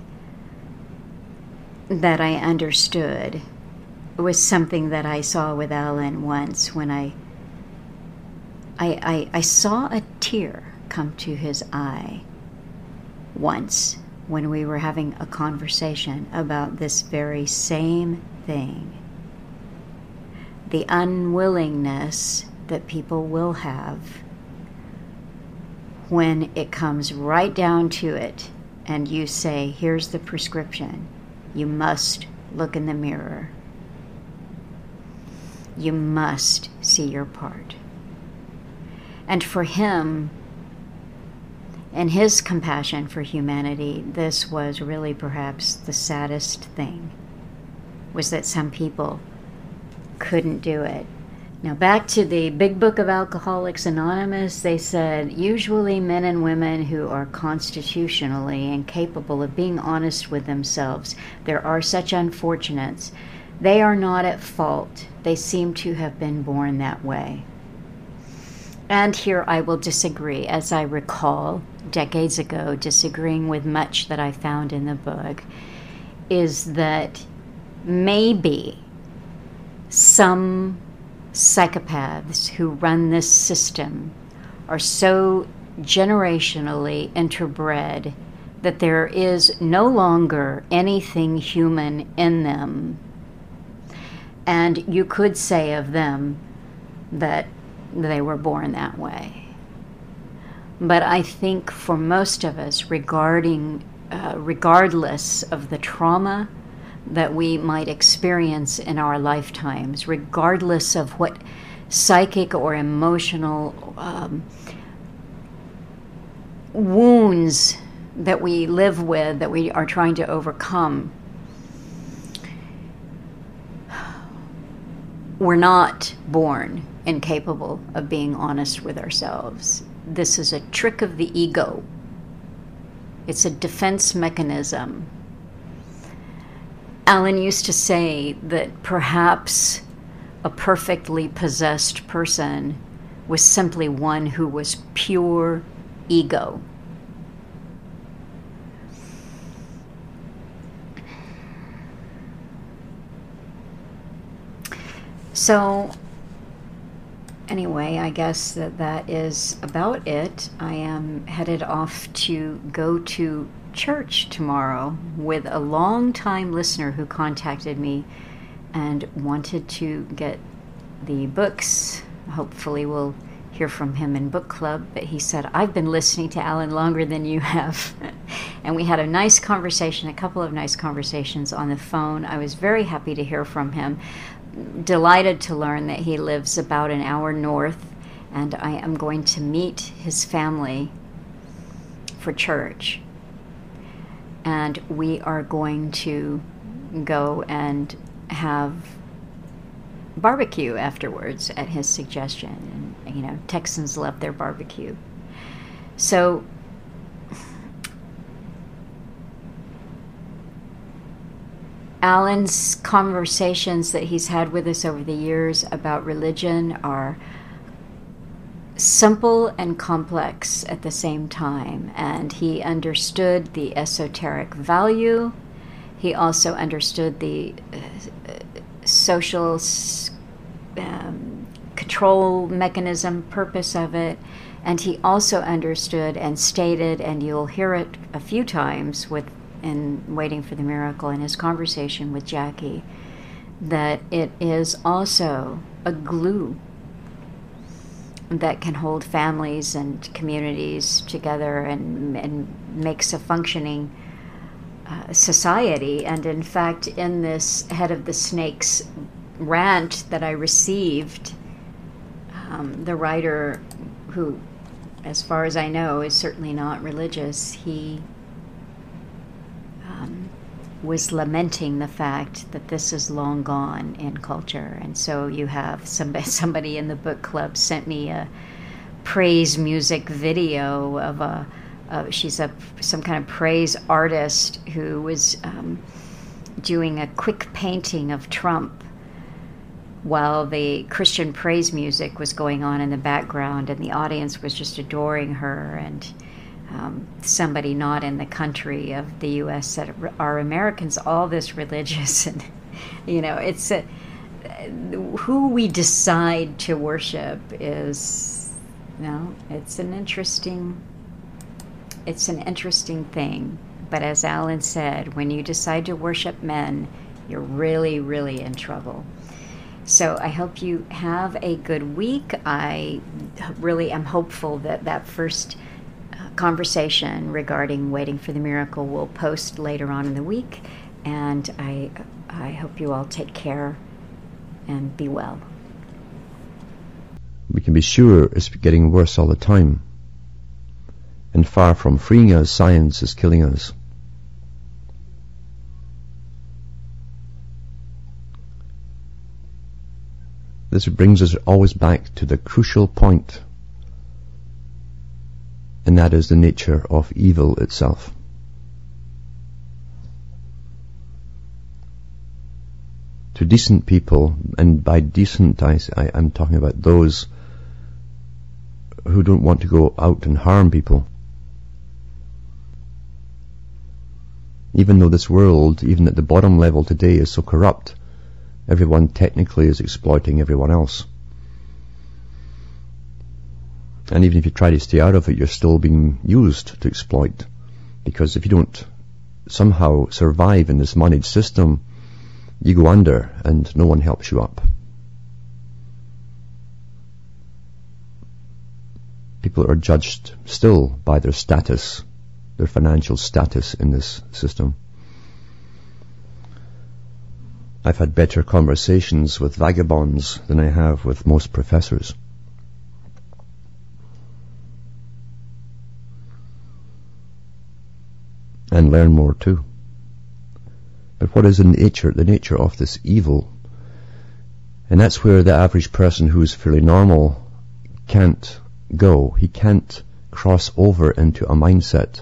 that I understood was something that I saw with Alan once when I saw a tear come to his eye once when we were having a conversation about this very same thing. The unwillingness that people will have when it comes right down to it and you say, here's the prescription. You must look in the mirror. You must see your part. And for him, and his compassion for humanity, this was really perhaps the saddest thing, was that some people couldn't do it. Now back to the Big Book of Alcoholics Anonymous, they said, usually men and women who are constitutionally incapable of being honest with themselves, there are such unfortunates. They are not at fault. They seem to have been born that way. And here I will disagree, as I recall decades ago disagreeing with much that I found in the book, is that maybe some psychopaths who run this system are so generationally interbred that there is no longer anything human in them. And you could say of them that they were born that way. But I think for most of us, regardless of the trauma that we might experience in our lifetimes, regardless of what psychic or emotional wounds that we live with, that we are trying to overcome, we're not born incapable of being honest with ourselves. This is a trick of the ego. It's a defense mechanism. Alan used to say that perhaps a perfectly possessed person was simply one who was pure ego. So anyway, I guess that is about it. I am headed off to go to church tomorrow with a long-time listener who contacted me and wanted to get the books. Hopefully we'll hear from him in book club, but he said, I've been listening to Alan longer than you have. And we had a nice conversation, a couple of nice conversations on the phone. I was very happy to hear from him. Delighted to learn that he lives about an hour north, and I am going to meet his family for church. And we are going to go and have barbecue afterwards at his suggestion. And, you know, Texans love their barbecue. So Alan's conversations that he's had with us over the years about religion are simple and complex at the same time. And he understood the esoteric value. He also understood the social control mechanism purpose of it. And he also understood and stated, and you'll hear it a few times in Waiting for the Miracle in his conversation with Jackie, that it is also a glue that can hold families and communities together and makes a functioning society. And in fact, in this Head of the Snakes rant that I received, the writer, who, as far as I know, is certainly not religious, he was lamenting the fact that this is long gone in culture. And so you have somebody in the book club sent me a praise music video of she's some kind of praise artist who was doing a quick painting of Trump while the Christian praise music was going on in the background, and the audience was just adoring her. And somebody not in the country of the U.S. said, "Are Americans all this religious?" And you know, it's who we decide to worship is, it's an interesting thing. But as Alan said, when you decide to worship men, you're really, really in trouble. So I hope you have a good week. I really am hopeful that first conversation regarding Waiting for the Miracle will post later on in the week. And I hope you all take care and be well. We can be sure it's getting worse all the time. And far from freeing us, science is killing us. This brings us always back to the crucial point, and that is the nature of evil itself. To decent people, and by decent I'm talking about those who don't want to go out and harm people, even though this world, even at the bottom level today, is so corrupt, everyone technically is exploiting everyone else. And even if you try to stay out of it, you're still being used to exploit. Because if you don't somehow survive in this moneyed system, you go under and no one helps you up. People are judged still by their status, their financial status in this system. I've had better conversations with vagabonds than I have with most professors. And learn more too. But what is the nature of this evil? And that's where the average person who is fairly normal can't go. He can't cross over into a mindset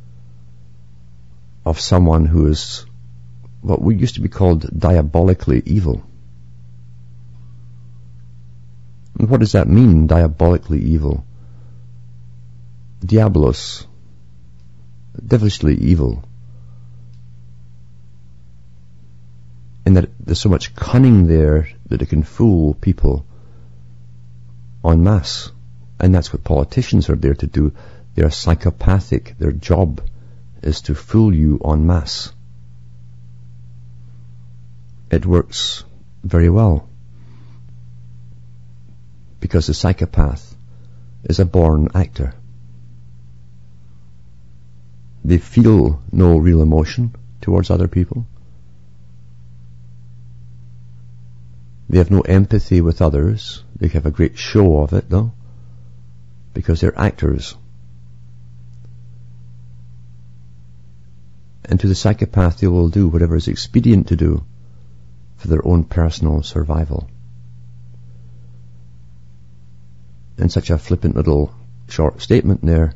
of someone who is what we used to be called diabolically evil. And what does that mean, diabolically evil? Diabolos, devilishly evil. in that there's so much cunning there that it can fool people en masse. And that's what politicians are there to do. They are psychopathic. Their job is to fool you en masse. It works very well, because the psychopath is a born actor. They feel no real emotion towards other people. They have no empathy with others. They have a great show of it, though, because they're actors. And to the psychopath, they will do whatever is expedient to do for their own personal survival. And such a flippant little short statement there,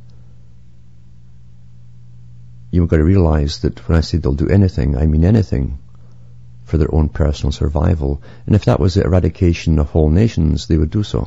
you've got to realize that when I say they'll do anything, I mean anything for their own personal survival. And if that was the eradication of whole nations, they would do so.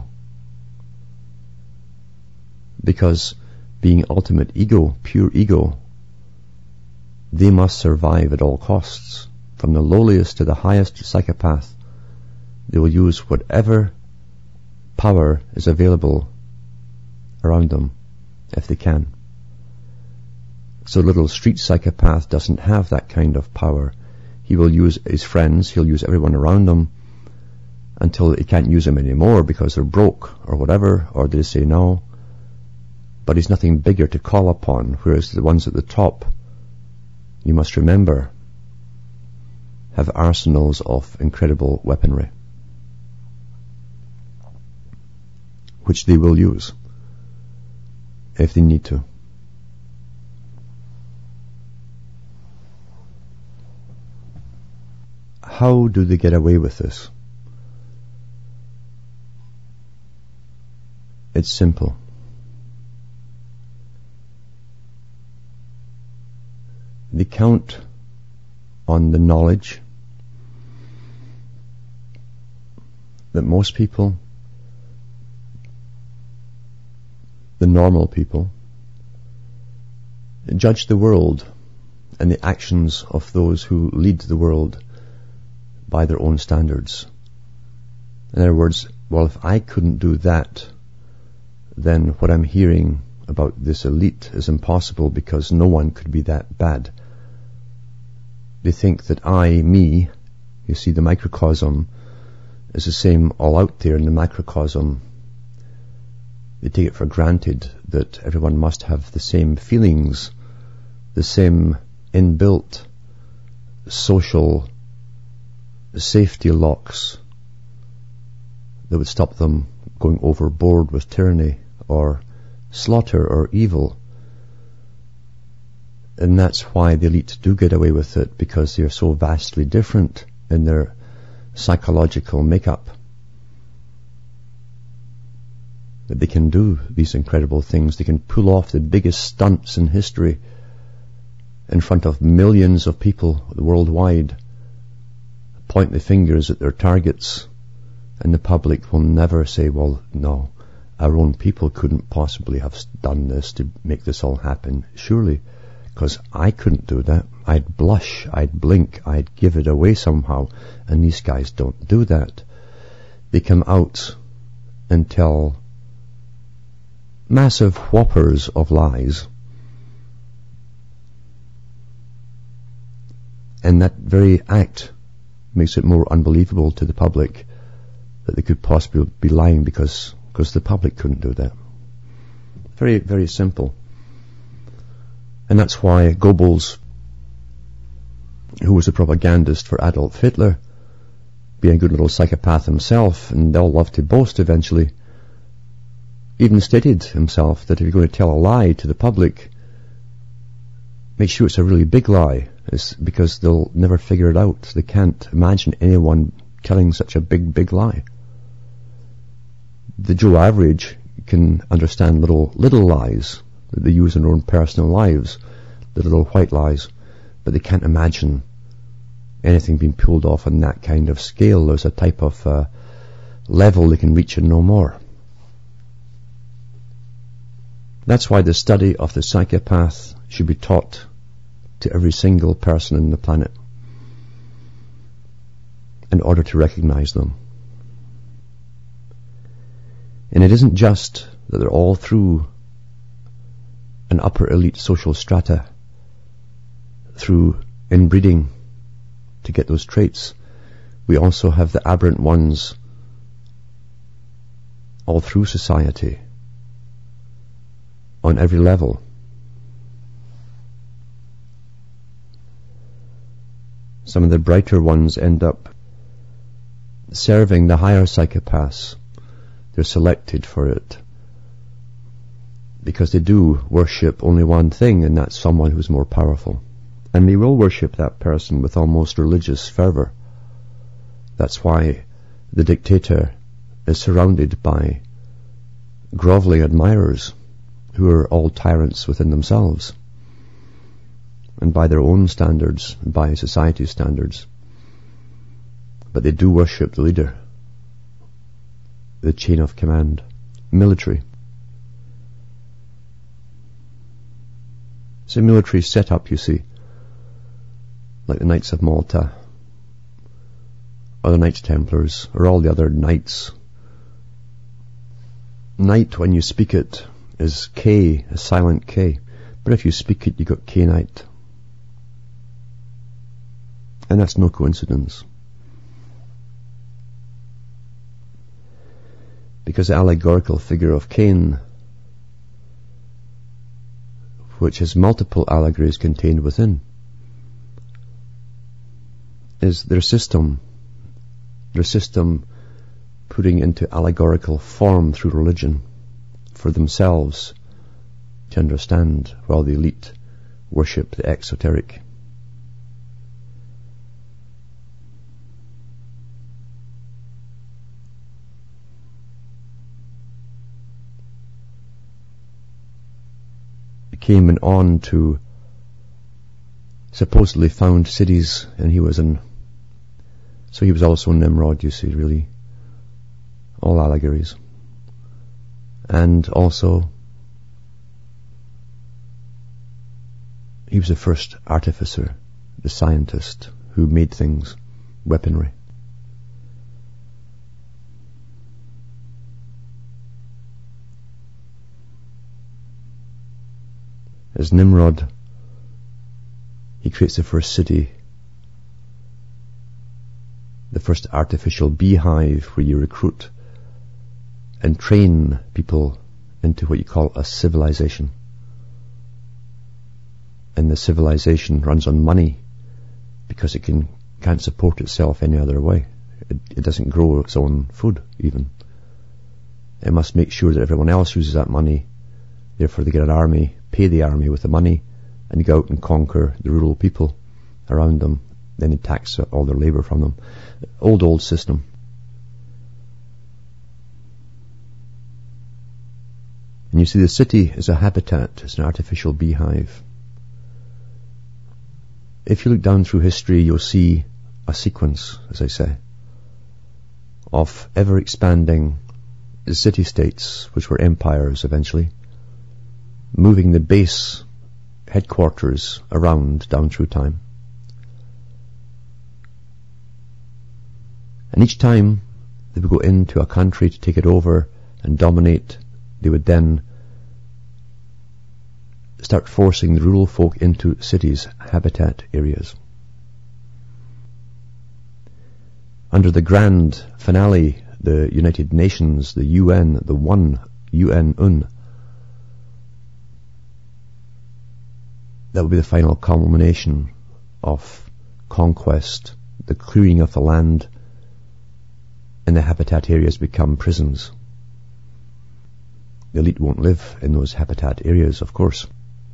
Because being ultimate ego, pure ego, they must survive at all costs. From the lowliest to the highest psychopath, they will use whatever power is available around them, if they can. So little street psychopath doesn't have that kind of power. He will use his friends, he'll use everyone around him until he can't use them anymore because they're broke or whatever, or they say no. But he's nothing bigger to call upon, whereas the ones at the top, you must remember, have arsenals of incredible weaponry, which they will use if they need to. How do they get away with this? It's simple. They count on the knowledge that most people, the normal people, judge the world and the actions of those who lead the world by their own standards. In other words, well, if I couldn't do that, then what I'm hearing about this elite is impossible because no one could be that bad. They think that me, you see, the microcosm is the same all out there in the macrocosm. They take it for granted that everyone must have the same feelings, the same inbuilt social safety locks that would stop them going overboard with tyranny or slaughter or evil. And that's why the elite do get away with it, because they're so vastly different in their psychological makeup that they can do these incredible things. They can pull off the biggest stunts in history in front of millions of people worldwide, point the fingers at their targets, and the public will never say, well, no, our own people couldn't possibly have done this to make this all happen. Surely, because I couldn't do that. I'd blush, I'd blink, I'd give it away somehow, and these guys don't do that. They come out and tell massive whoppers of lies, and that very act makes it more unbelievable to the public that they could possibly be lying because the public couldn't do that. Very, very simple. And that's why Goebbels, who was a propagandist for Adolf Hitler, being a good little psychopath himself, and they'll love to boast eventually, even stated himself that if you're going to tell a lie to the public, make sure it's a really big lie. It's because they'll never figure it out. They can't imagine anyone telling such a big lie. The Joe average can understand little lies that they use in their own personal lives, the little white lies, but they can't imagine anything being pulled off on that kind of scale. There's a type of level they can reach and no more. That's why the study of the psychopath should be taught to every single person on the planet. in order to recognize them. And it isn't just that they're all through an upper elite social strata, through inbreeding to get those traits. We also have the aberrant ones all through society, on every level. Some of the brighter ones end up serving the higher psychopaths. They're selected for it because they do worship only one thing, and that's someone who's more powerful. And they will worship that person with almost religious fervor. That's why the dictator is surrounded by grovelling admirers who are all tyrants within themselves, and by their own standards, and by society's standards. But they do worship the leader, the chain of command, military. It's a military setup, you see, like the Knights of Malta, or the Knights Templars, or all the other knights. Knight, when you speak it, is K, a silent K. But if you speak it, you got K-Knight. And that's no coincidence. Because the allegorical figure of Cain, which has multiple allegories contained within, is their system putting into allegorical form through religion for themselves to understand, while the elite worship the exoteric. Cain went on to supposedly found cities, and he was also Nimrod, you see, really. All allegories. And also, he was the first artificer, the scientist who made things, weaponry. As Nimrod, he creates the first city, the first artificial beehive where you recruit and train people into what you call a civilization. And the civilization runs on money because it can't support itself any other way. It doesn't grow its own food, even. It must make sure that everyone else uses that money. Therefore they get an army, pay the army with the money, and go out and conquer the rural people around them. Then they tax all their labour from them. Old system. And you see, the city is a habitat, it's an artificial beehive. If you look down through history, you'll see a sequence, as I say, of ever-expanding city-states, which were empires eventually, moving the base headquarters around down through time. And each time they would go into a country to take it over and dominate, they would then start forcing the rural folk into cities, habitat areas. Under the grand finale, the United Nations, the UN, the one UN, that will be the final culmination of conquest, the clearing of the land, and the habitat areas become prisons. The elite won't live in those habitat areas, of course.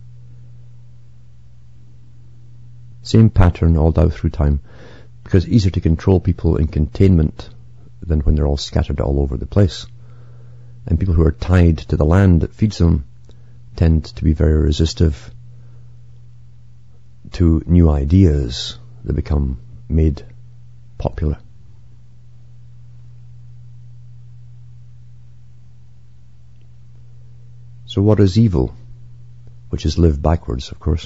Same pattern all down through time, because it's easier to control people in containment than when they're all scattered all over the place. And people who are tied to the land that feeds them tend to be very resistive to new ideas that become made popular. So what is evil? Which is live backwards, of course.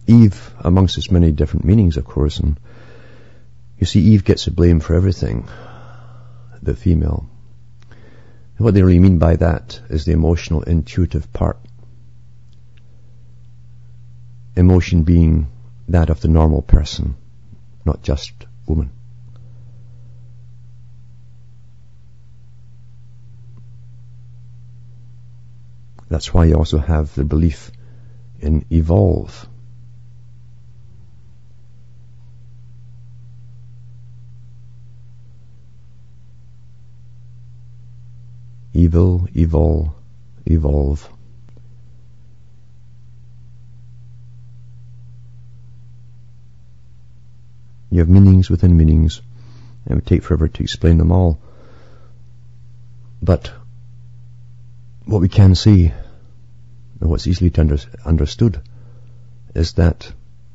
Eve, amongst its many different meanings, of course, and you see, Eve gets the blame for everything, the female. And what they really mean by that is the emotional, intuitive part. Emotion being that of the normal person, not just woman. That's why you also have the belief in evolve. Evil, evolve. You have meanings within meanings, and it would take forever to explain them all. But what we can see, and what's easily understood, is that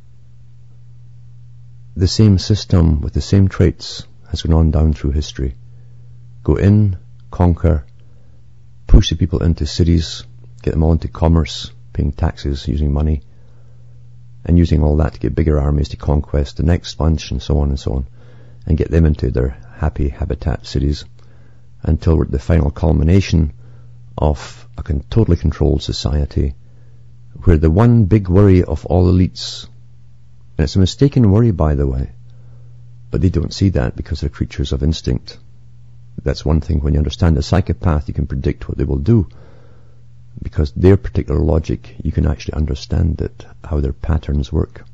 the same system with the same traits has gone on down through history. Go in, conquer, push the people into cities, get them all into commerce, paying taxes, using money, and using all that to get bigger armies to conquest the next bunch, and so on, and get them into their happy habitat cities, until we're at the final culmination of a totally controlled society, where the one big worry of all elites, and it's a mistaken worry, by the way, but they don't see that because they're creatures of instinct. That's one thing. When you understand a psychopath, you can predict what they will do, because their particular logic, you can actually understand it, how their patterns work.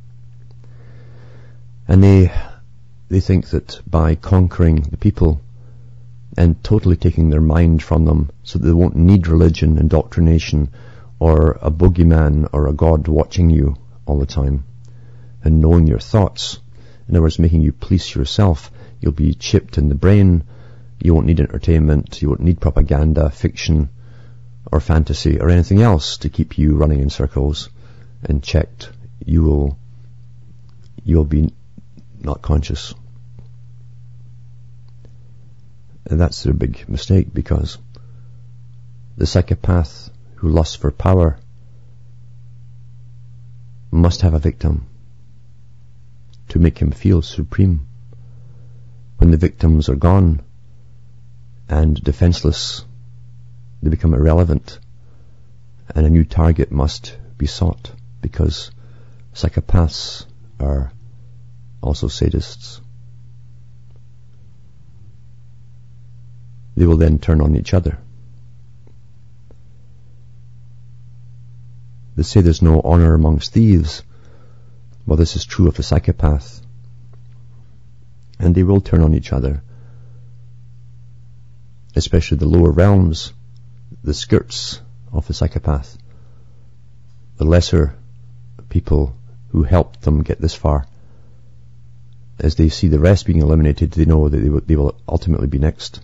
And they think that by conquering the people and totally taking their mind from them, so that they won't need religion, indoctrination, or a boogeyman or a god watching you all the time and knowing your thoughts, in other words, making you police yourself. You'll be chipped in the brain. You won't need entertainment. You won't need propaganda, fiction, or fantasy, or anything else to keep you running in circles and checked. You'll be not conscious. And that's a big mistake, because the psychopath who lusts for power must have a victim to make him feel supreme. When the victims are gone and defenseless, they become irrelevant, and a new target must be sought, because psychopaths are also sadists. They will then turn on each other. They say there's no honor amongst thieves. Well, this is true of the psychopath. And they will turn on each other, especially the lower realms, the skirts of the psychopath, the lesser people who helped them get this far. As they see the rest being eliminated, they know that they will ultimately be next.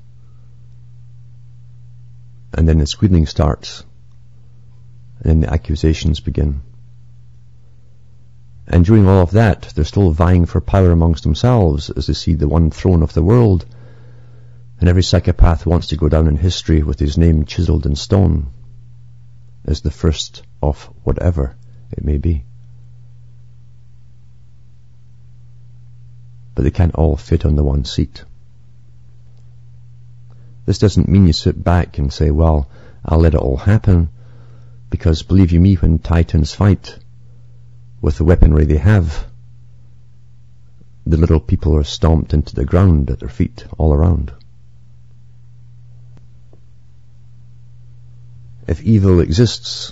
And then the squealing starts, and then the accusations begin. And during all of that, they're still vying for power amongst themselves, as they see the one throne of the world. And every psychopath wants to go down in history with his name chiseled in stone as the first of whatever it may be. But they can't all fit on the one seat. This doesn't mean you sit back and say, well, I'll let it all happen, because believe you me, when titans fight with the weaponry they have, the little people are stomped into the ground at their feet all around. If evil exists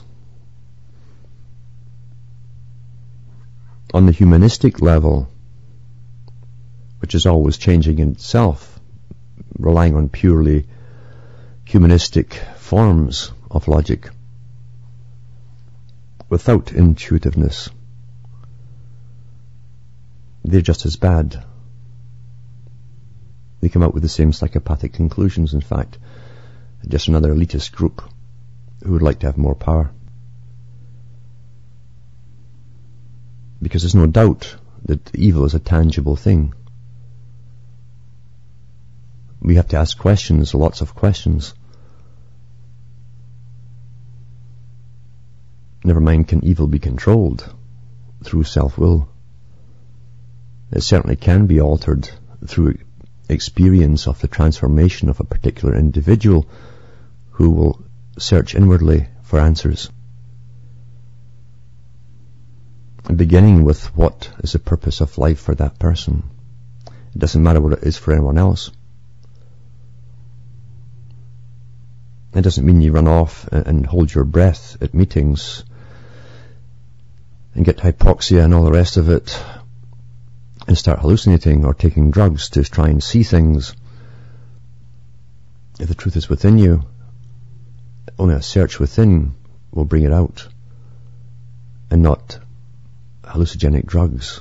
on the humanistic level, which is always changing in itself, relying on purely humanistic forms of logic, without intuitiveness, they're just as bad. They come out with the same psychopathic conclusions, in fact. Just another elitist group who would like to have more power. Because there's no doubt that evil is a tangible thing. We have to ask questions, lots of questions. Never mind, can evil be controlled? through self-will. It certainly can be altered through experience of the transformation of a particular individual who will search inwardly for answers. And beginning with what is the purpose of life for that person. It doesn't matter what it is for anyone else. It doesn't mean you run off and hold your breath at meetings and get hypoxia and all the rest of it and start hallucinating or taking drugs to try and see things. If the truth is within you, only a search within will bring it out, and not hallucinogenic drugs.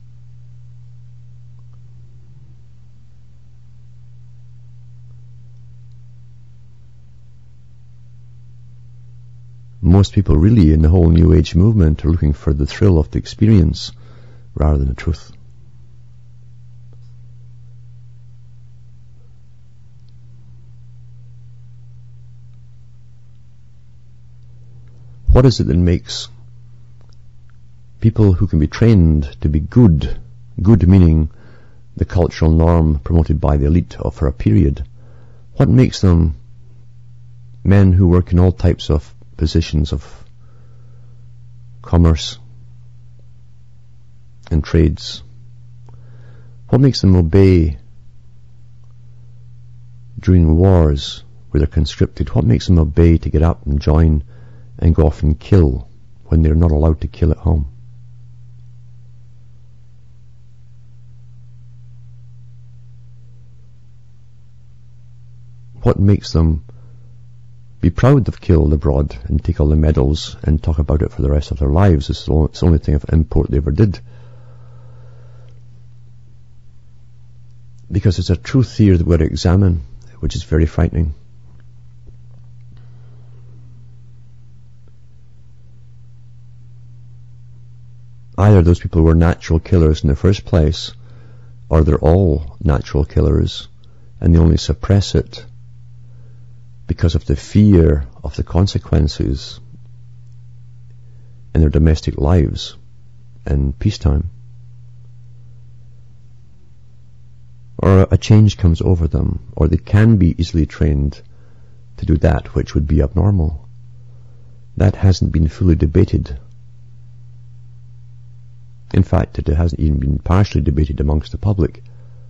Most people really in the whole New Age movement are looking for the thrill of the experience rather than the truth. What is it that makes people who can be trained to be good meaning the cultural norm promoted by the elite for a period, what makes them men who work in all types of positions of commerce and trades, what makes them obey during wars where they're conscripted? What makes them obey to get up and join and go off and kill when they're not allowed to kill at home? What makes them be proud of killed abroad and take all the medals and talk about it for the rest of their lives? It's the only thing of import they ever did. Because there's a truth here that we've got to examine, which is very frightening. Either those people were natural killers in the first place, or they're all natural killers and they only suppress it because of the fear of the consequences in their domestic lives and peacetime. Or a change comes over them, or they can be easily trained to do that which would be abnormal. That hasn't been fully debated. In fact, it hasn't even been partially debated amongst the public.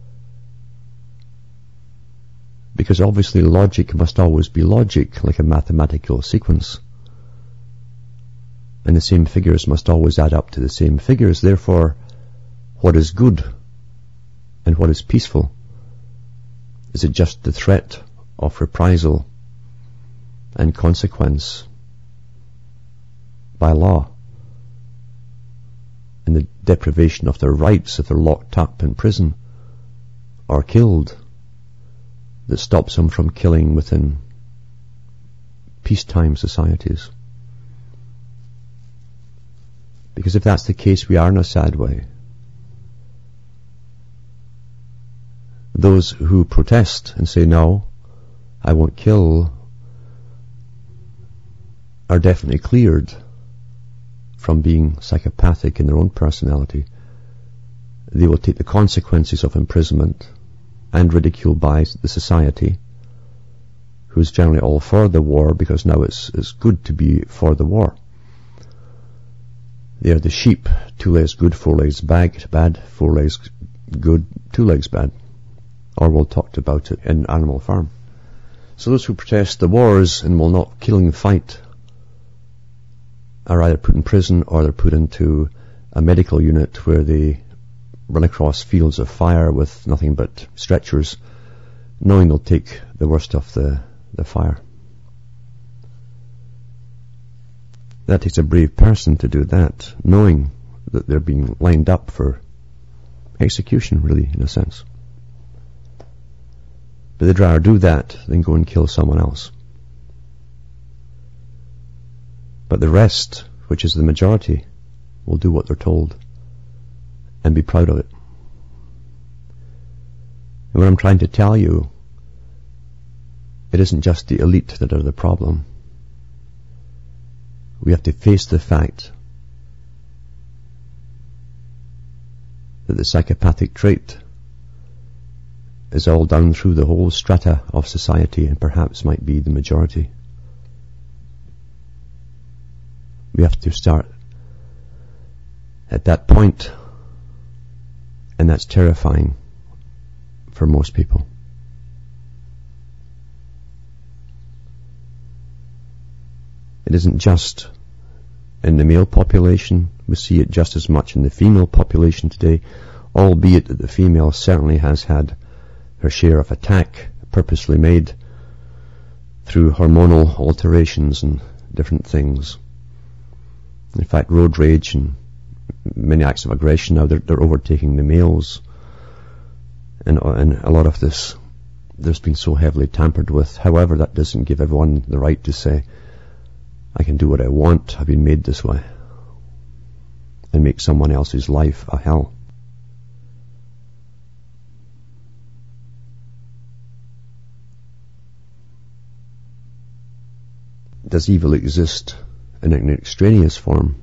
Because obviously logic must always be logic, like a mathematical sequence. And the same figures must always add up to the same figures. Therefore, what is good and what is peaceful? Is it just the threat of reprisal and consequence by law and the deprivation of their rights if they're locked up in prison or killed that stops them from killing within peacetime societies? Because if that's the case, we are in a sad way. Those who protest and say, no, I won't kill, are definitely cleared from being psychopathic in their own personality. They will take the consequences of imprisonment and ridicule by the society, who is generally all for the war, because now it's good to be for the war. They are the sheep, 2 legs good, 4 legs bad, 4 legs good, 2 legs bad. Or we'll talk about it in Animal Farm. So those who protest the wars and will not kill and fight are either put in prison or they're put into a medical unit where they run across fields of fire with nothing but stretchers, knowing they'll take the worst of the fire. That takes a brave person to do that, knowing that they're being lined up for execution, really, in a sense. But they'd rather do that than go and kill someone else. But the rest, which is the majority, will do what they're told and be proud of it. And what I'm trying to tell you, it isn't just the elite that are the problem. We have to face the fact that the psychopathic trait is all down through the whole strata of society and perhaps might be the majority. We have to start at that point, and that's terrifying for most people. It isn't just in the male population. We see it just as much in the female population today, albeit that the female certainly has had her share of attack, purposely made through hormonal alterations and different things. In fact, road rage and many acts of aggression now, they're overtaking the males. And a lot of this, there's been so heavily tampered with. However, that doesn't give everyone the right to say, I can do what I want, I've been made this way, and make someone else's life a hell. Does evil exist in an extraneous form?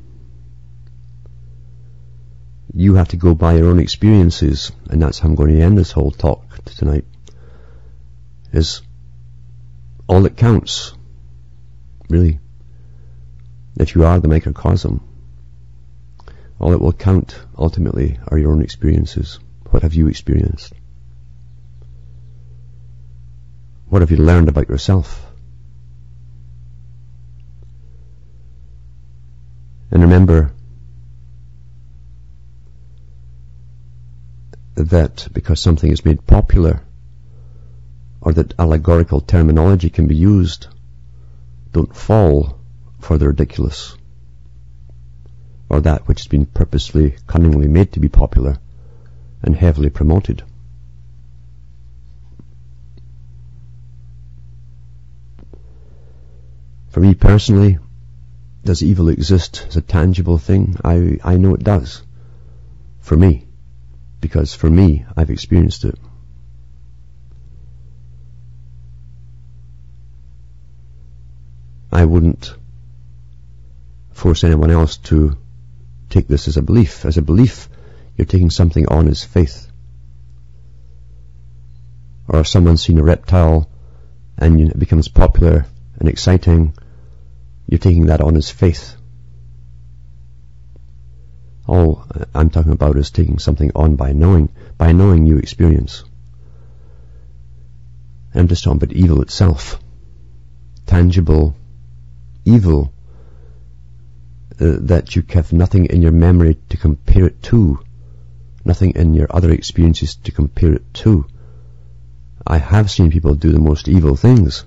You have to go by your own experiences, and that's how I'm going to end this whole talk tonight, is all that counts, really. That you are the microcosm. All that will count ultimately are your own experiences. What have you experienced? What have you learned about yourself? And remember that because something is made popular, or that allegorical terminology can be used, don't fall for the ridiculous, or that which has been purposely, cunningly made to be popular and heavily promoted. For me personally, does evil exist as a tangible thing? I know it does. For me. Because for me, I've experienced it. I wouldn't force anyone else to take this as a belief. As a belief, you're taking something on as faith. Or if someone's seen a reptile and it becomes popular and exciting, you're taking that on as faith. All I'm talking about is taking something on by knowing you experience. And I'm just talking about evil itself. Tangible evil that you have nothing in your memory to compare it to, nothing in your other experiences to compare it to. I have seen people do the most evil things,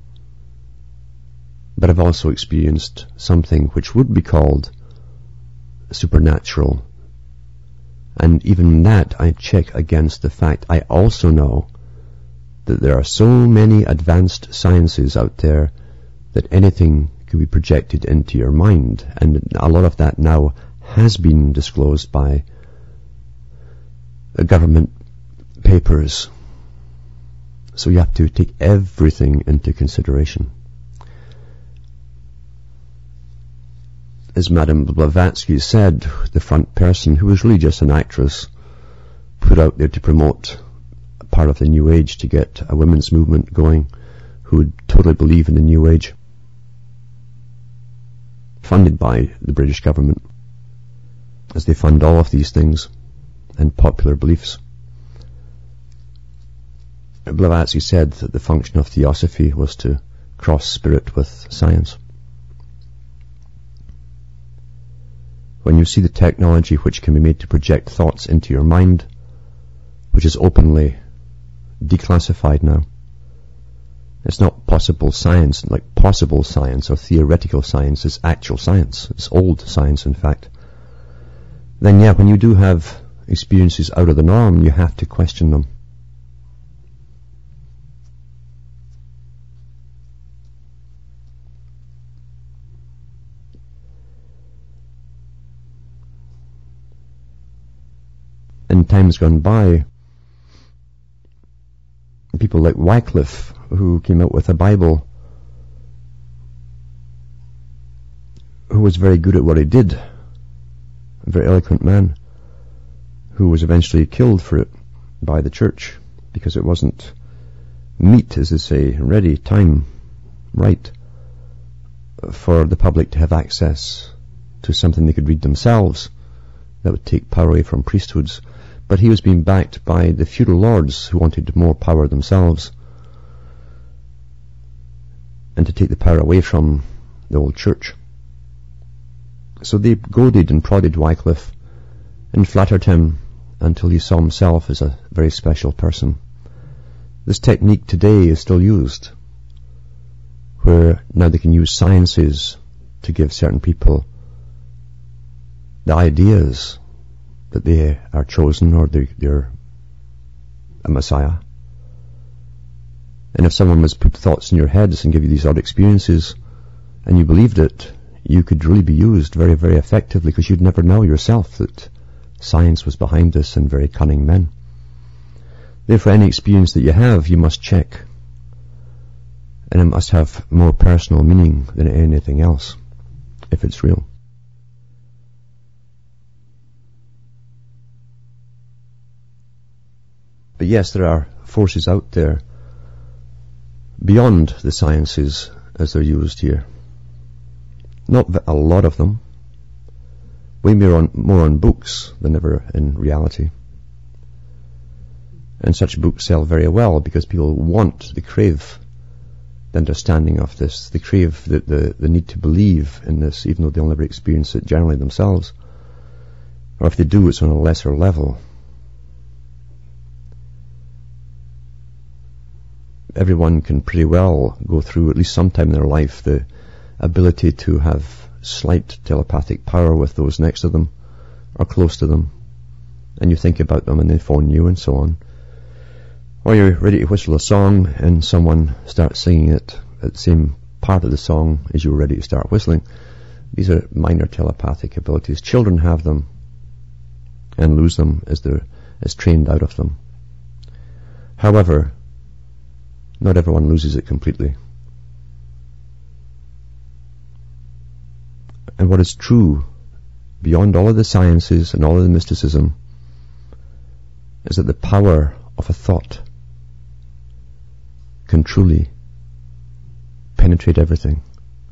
but I've also experienced something which would be called supernatural. And even that I check against the fact I also know that there are so many advanced sciences out there that anything could be projected into your mind, and a lot of that now has been disclosed by government papers. So you have to take everything into consideration. As Madame Blavatsky said, the front person, who was really just an actress put out there to promote a part of the New Age, to get a women's movement going, who would totally believe in the New Age, funded by the British government, as they fund all of these things and popular beliefs. Blavatsky said that the function of theosophy was to cross spirit with science. When you see the technology which can be made to project thoughts into your mind, which is openly declassified now, it's not possible science, like possible science or theoretical science. It's actual science. It's old science, in fact. Then yeah, when you do have experiences out of the norm, you have to question them. In times gone by, people like Wycliffe, who came out with a Bible, who was very good at what he did, a very eloquent man, who was eventually killed for it by the church because it wasn't meet, as they say, ready, time, right, for the public to have access to something they could read themselves that would take power away from priesthoods. But he was being backed by the feudal lords who wanted more power themselves and to take the power away from the old church. So they goaded and prodded Wycliffe and flattered him until he saw himself as a very special person. This technique today is still used, where now they can use sciences to give certain people the ideas that they are chosen or they're a messiah. And if someone was put thoughts in your heads and give you these odd experiences and you believed it, you could really be used very, very effectively, because you'd never know yourself that science was behind this and very cunning men. Therefore, any experience that you have, you must check. And it must have more personal meaning than anything else, if it's real. But yes, there are forces out there beyond the sciences as they're used here. Not a lot of them. Way more on books than ever in reality. And such books sell very well because people they crave the understanding of this. They crave the need to believe in this, even though they'll never experience it generally themselves. Or if they do, it's on a lesser level. Everyone can pretty well go through, at least sometime in their life, the ability to have slight telepathic power with those next to them or close to them. And you think about them and they phone you and so on. Or you're ready to whistle a song and someone starts singing it at the same part of the song as you were ready to start whistling. These are minor telepathic abilities. Children have them and lose them as they're trained out of them. However, not everyone loses it completely. And what is true, beyond all of the sciences and all of the mysticism, is that the power of a thought can truly penetrate everything.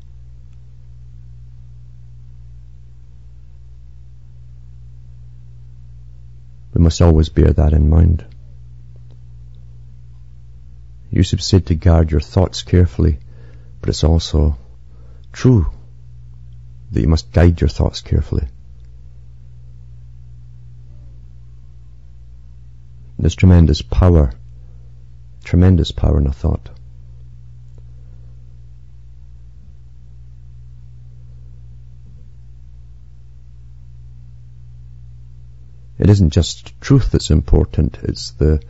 We must always bear that in mind. Yusuf said to guard your thoughts carefully, but it's also true that you must guide your thoughts carefully. There's tremendous power in a thought. It isn't just truth that's important, it's the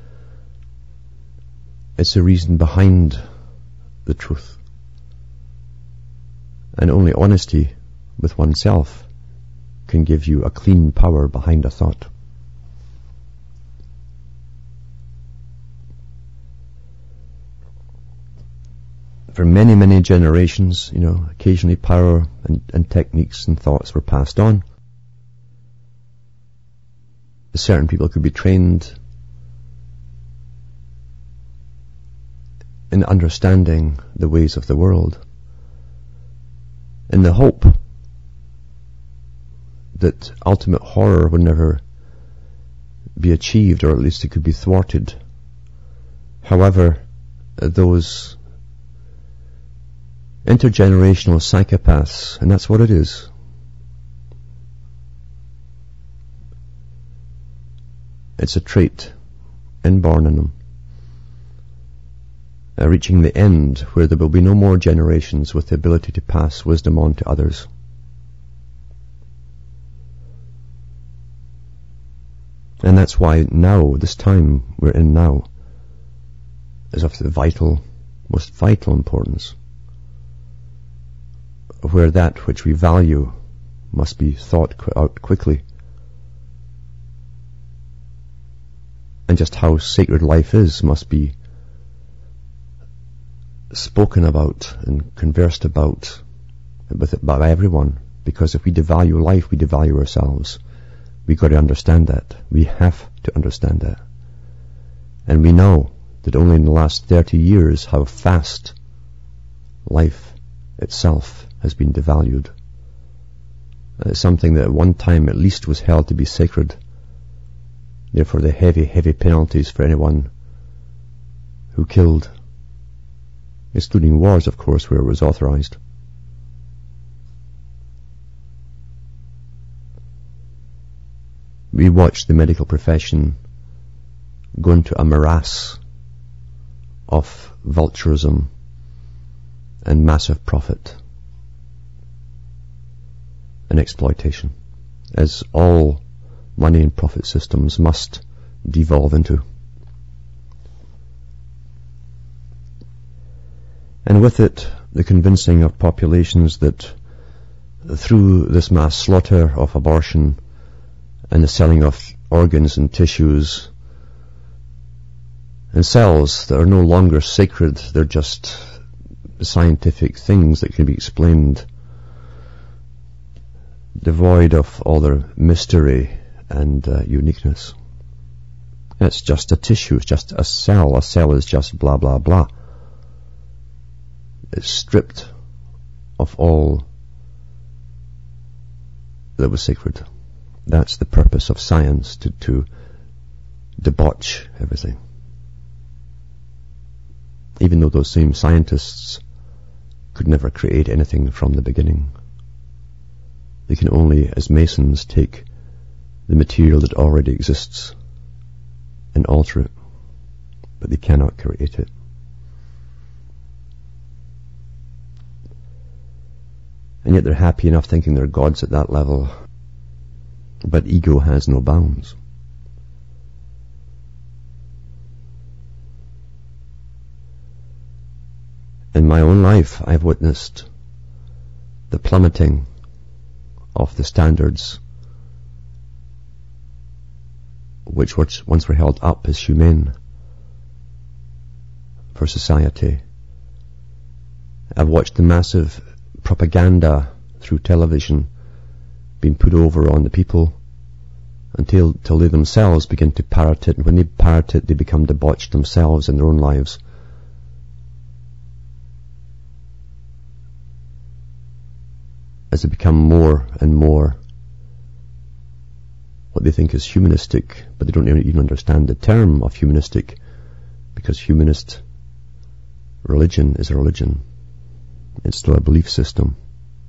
reason behind the truth. And only honesty with oneself can give you a clean power behind a thought. For many, many generations, occasionally power and techniques and thoughts were passed on. Certain people could be trained in understanding the ways of the world, in the hope that ultimate horror would never be achieved, or at least it could be thwarted. However, those intergenerational psychopaths, and that's what it is, it's a trait inborn in them, reaching the end where there will be no more generations with the ability to pass wisdom on to others. And that's why now, this time we're in now, is of the most vital importance, where that which we value must be thought out quickly. And just how sacred life is must be spoken about and conversed about by everyone. Because if we devalue life, we devalue ourselves. We've got to understand that. We have to understand that. And we know that only in the last 30 years how fast life itself has been devalued. Something that at one time at least was held to be sacred. Therefore the heavy, heavy penalties for anyone who killed, excluding wars, of course, where it was authorized. We watched the medical profession go into a morass of vulturism and massive profit and exploitation, as all money and profit systems must devolve into. And with it, the convincing of populations that through this mass slaughter of abortion and the selling of organs and tissues and cells that are no longer sacred, they're just scientific things that can be explained, devoid of all their mystery and uniqueness. It's just a tissue, it's just a cell. A cell is just blah blah blah. It's stripped of all that was sacred. That's the purpose of science, to debauch everything. Even though those same scientists could never create anything from the beginning. They can only, as masons, take the material that already exists and alter it, but they cannot create it. And yet they're happy enough thinking they're gods at that level. But ego has no bounds. In my own life, I've witnessed the plummeting of the standards which once were held up as humane for society. I've watched the massive propaganda through television being put over on the people until they themselves begin to parrot it. And when they parrot it, they become debauched themselves in their own lives. As they become more and more what they think is humanistic, but they don't even understand the term of humanistic, because humanist religion is a religion. It's still a belief system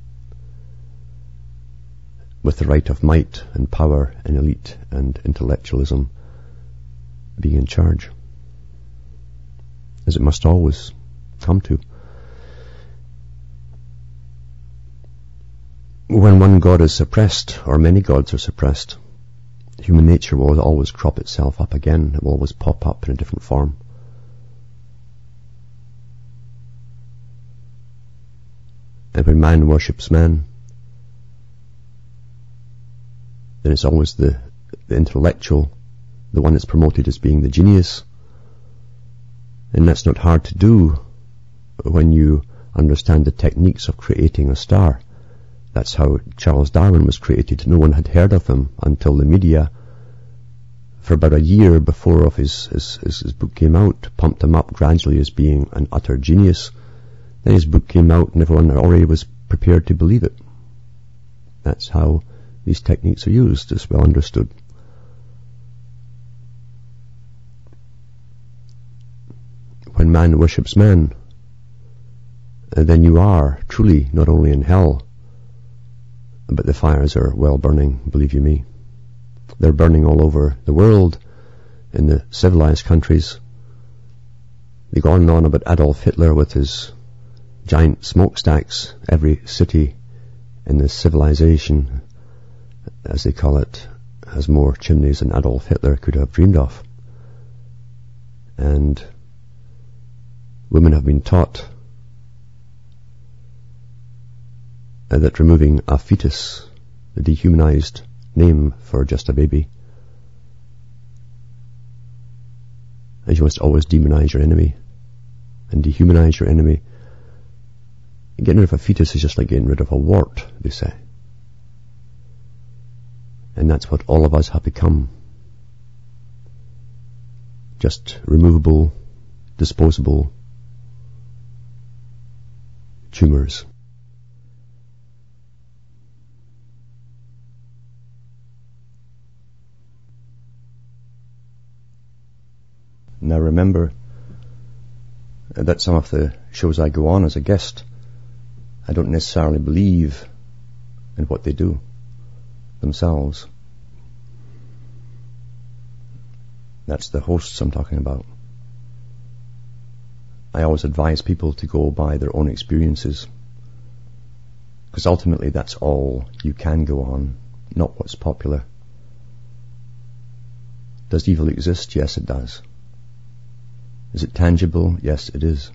with the right of might and power and elite and intellectualism being in charge, as it must always come to. When one god is suppressed, or many gods are suppressed, human nature will always crop itself up again. It will always pop up in a different form. And when man worships man, then it's always the intellectual, the one that's promoted as being the genius. And that's not hard to do when you understand the techniques of creating a star. That's how Charles Darwin was created. No one had heard of him until the media, for about a year before his book came out, pumped him up gradually as being an utter genius. Then his book came out and everyone already was prepared to believe it. That's how these techniques are used. It's well understood. When man worships man, then you are truly not only in hell, but the fires are well burning, believe you me. They're burning all over the world, in the civilized countries. They go on and on about Adolf Hitler with his giant smokestacks. Every city in this civilization, as they call it, has more chimneys than Adolf Hitler could have dreamed of. And women have been taught that removing a fetus, the dehumanized name for just a baby, and you must always demonize your enemy and dehumanize your enemy. Getting rid of a fetus is just like getting rid of a wart, they say. And that's what all of us have become. Just removable, disposable tumours. Now remember that some of the shows I go on as a guest, I don't necessarily believe in what they do themselves. That's the hosts I'm talking about. I always advise people to go by their own experiences, because ultimately that's all you can go on, not what's popular. Does evil exist? Yes, it does. Is it tangible? Yes, it is.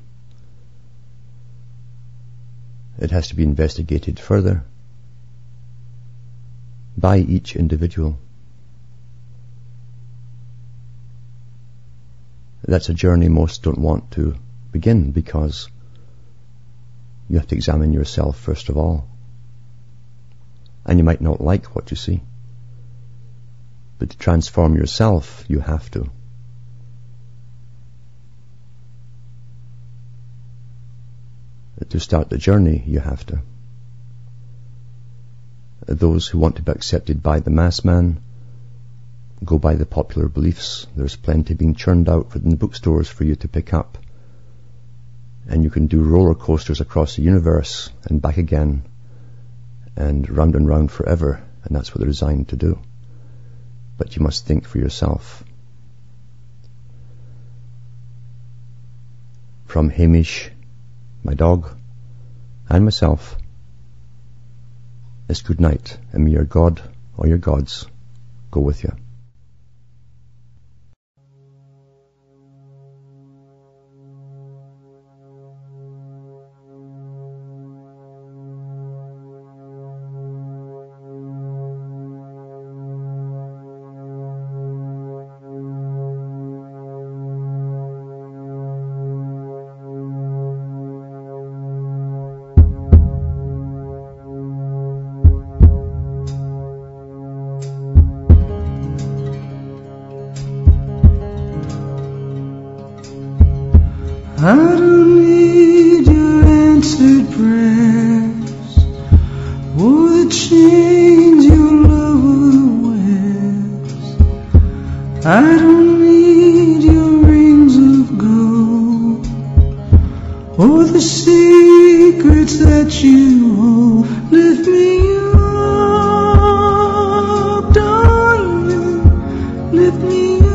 It has to be investigated further by each individual. That's a journey most don't want to begin, because you have to examine yourself first of all. And you might not like what you see, but to transform yourself, you have to. To start the journey, you have to. Those who want to be accepted by the mass man go by the popular beliefs. There's plenty being churned out in the bookstores for you to pick up. And you can do roller coasters across the universe and back again and round forever. And that's what they're designed to do. But you must think for yourself. From Hamish, my dog, and myself, it's good night, and may your God or your gods go with you. I don't need your answered prayers or the chains your love wears. I don't need your rings of gold or the secrets that you hold. Lift me up, darling, lift me up.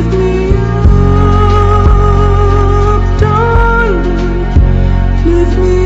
Lift me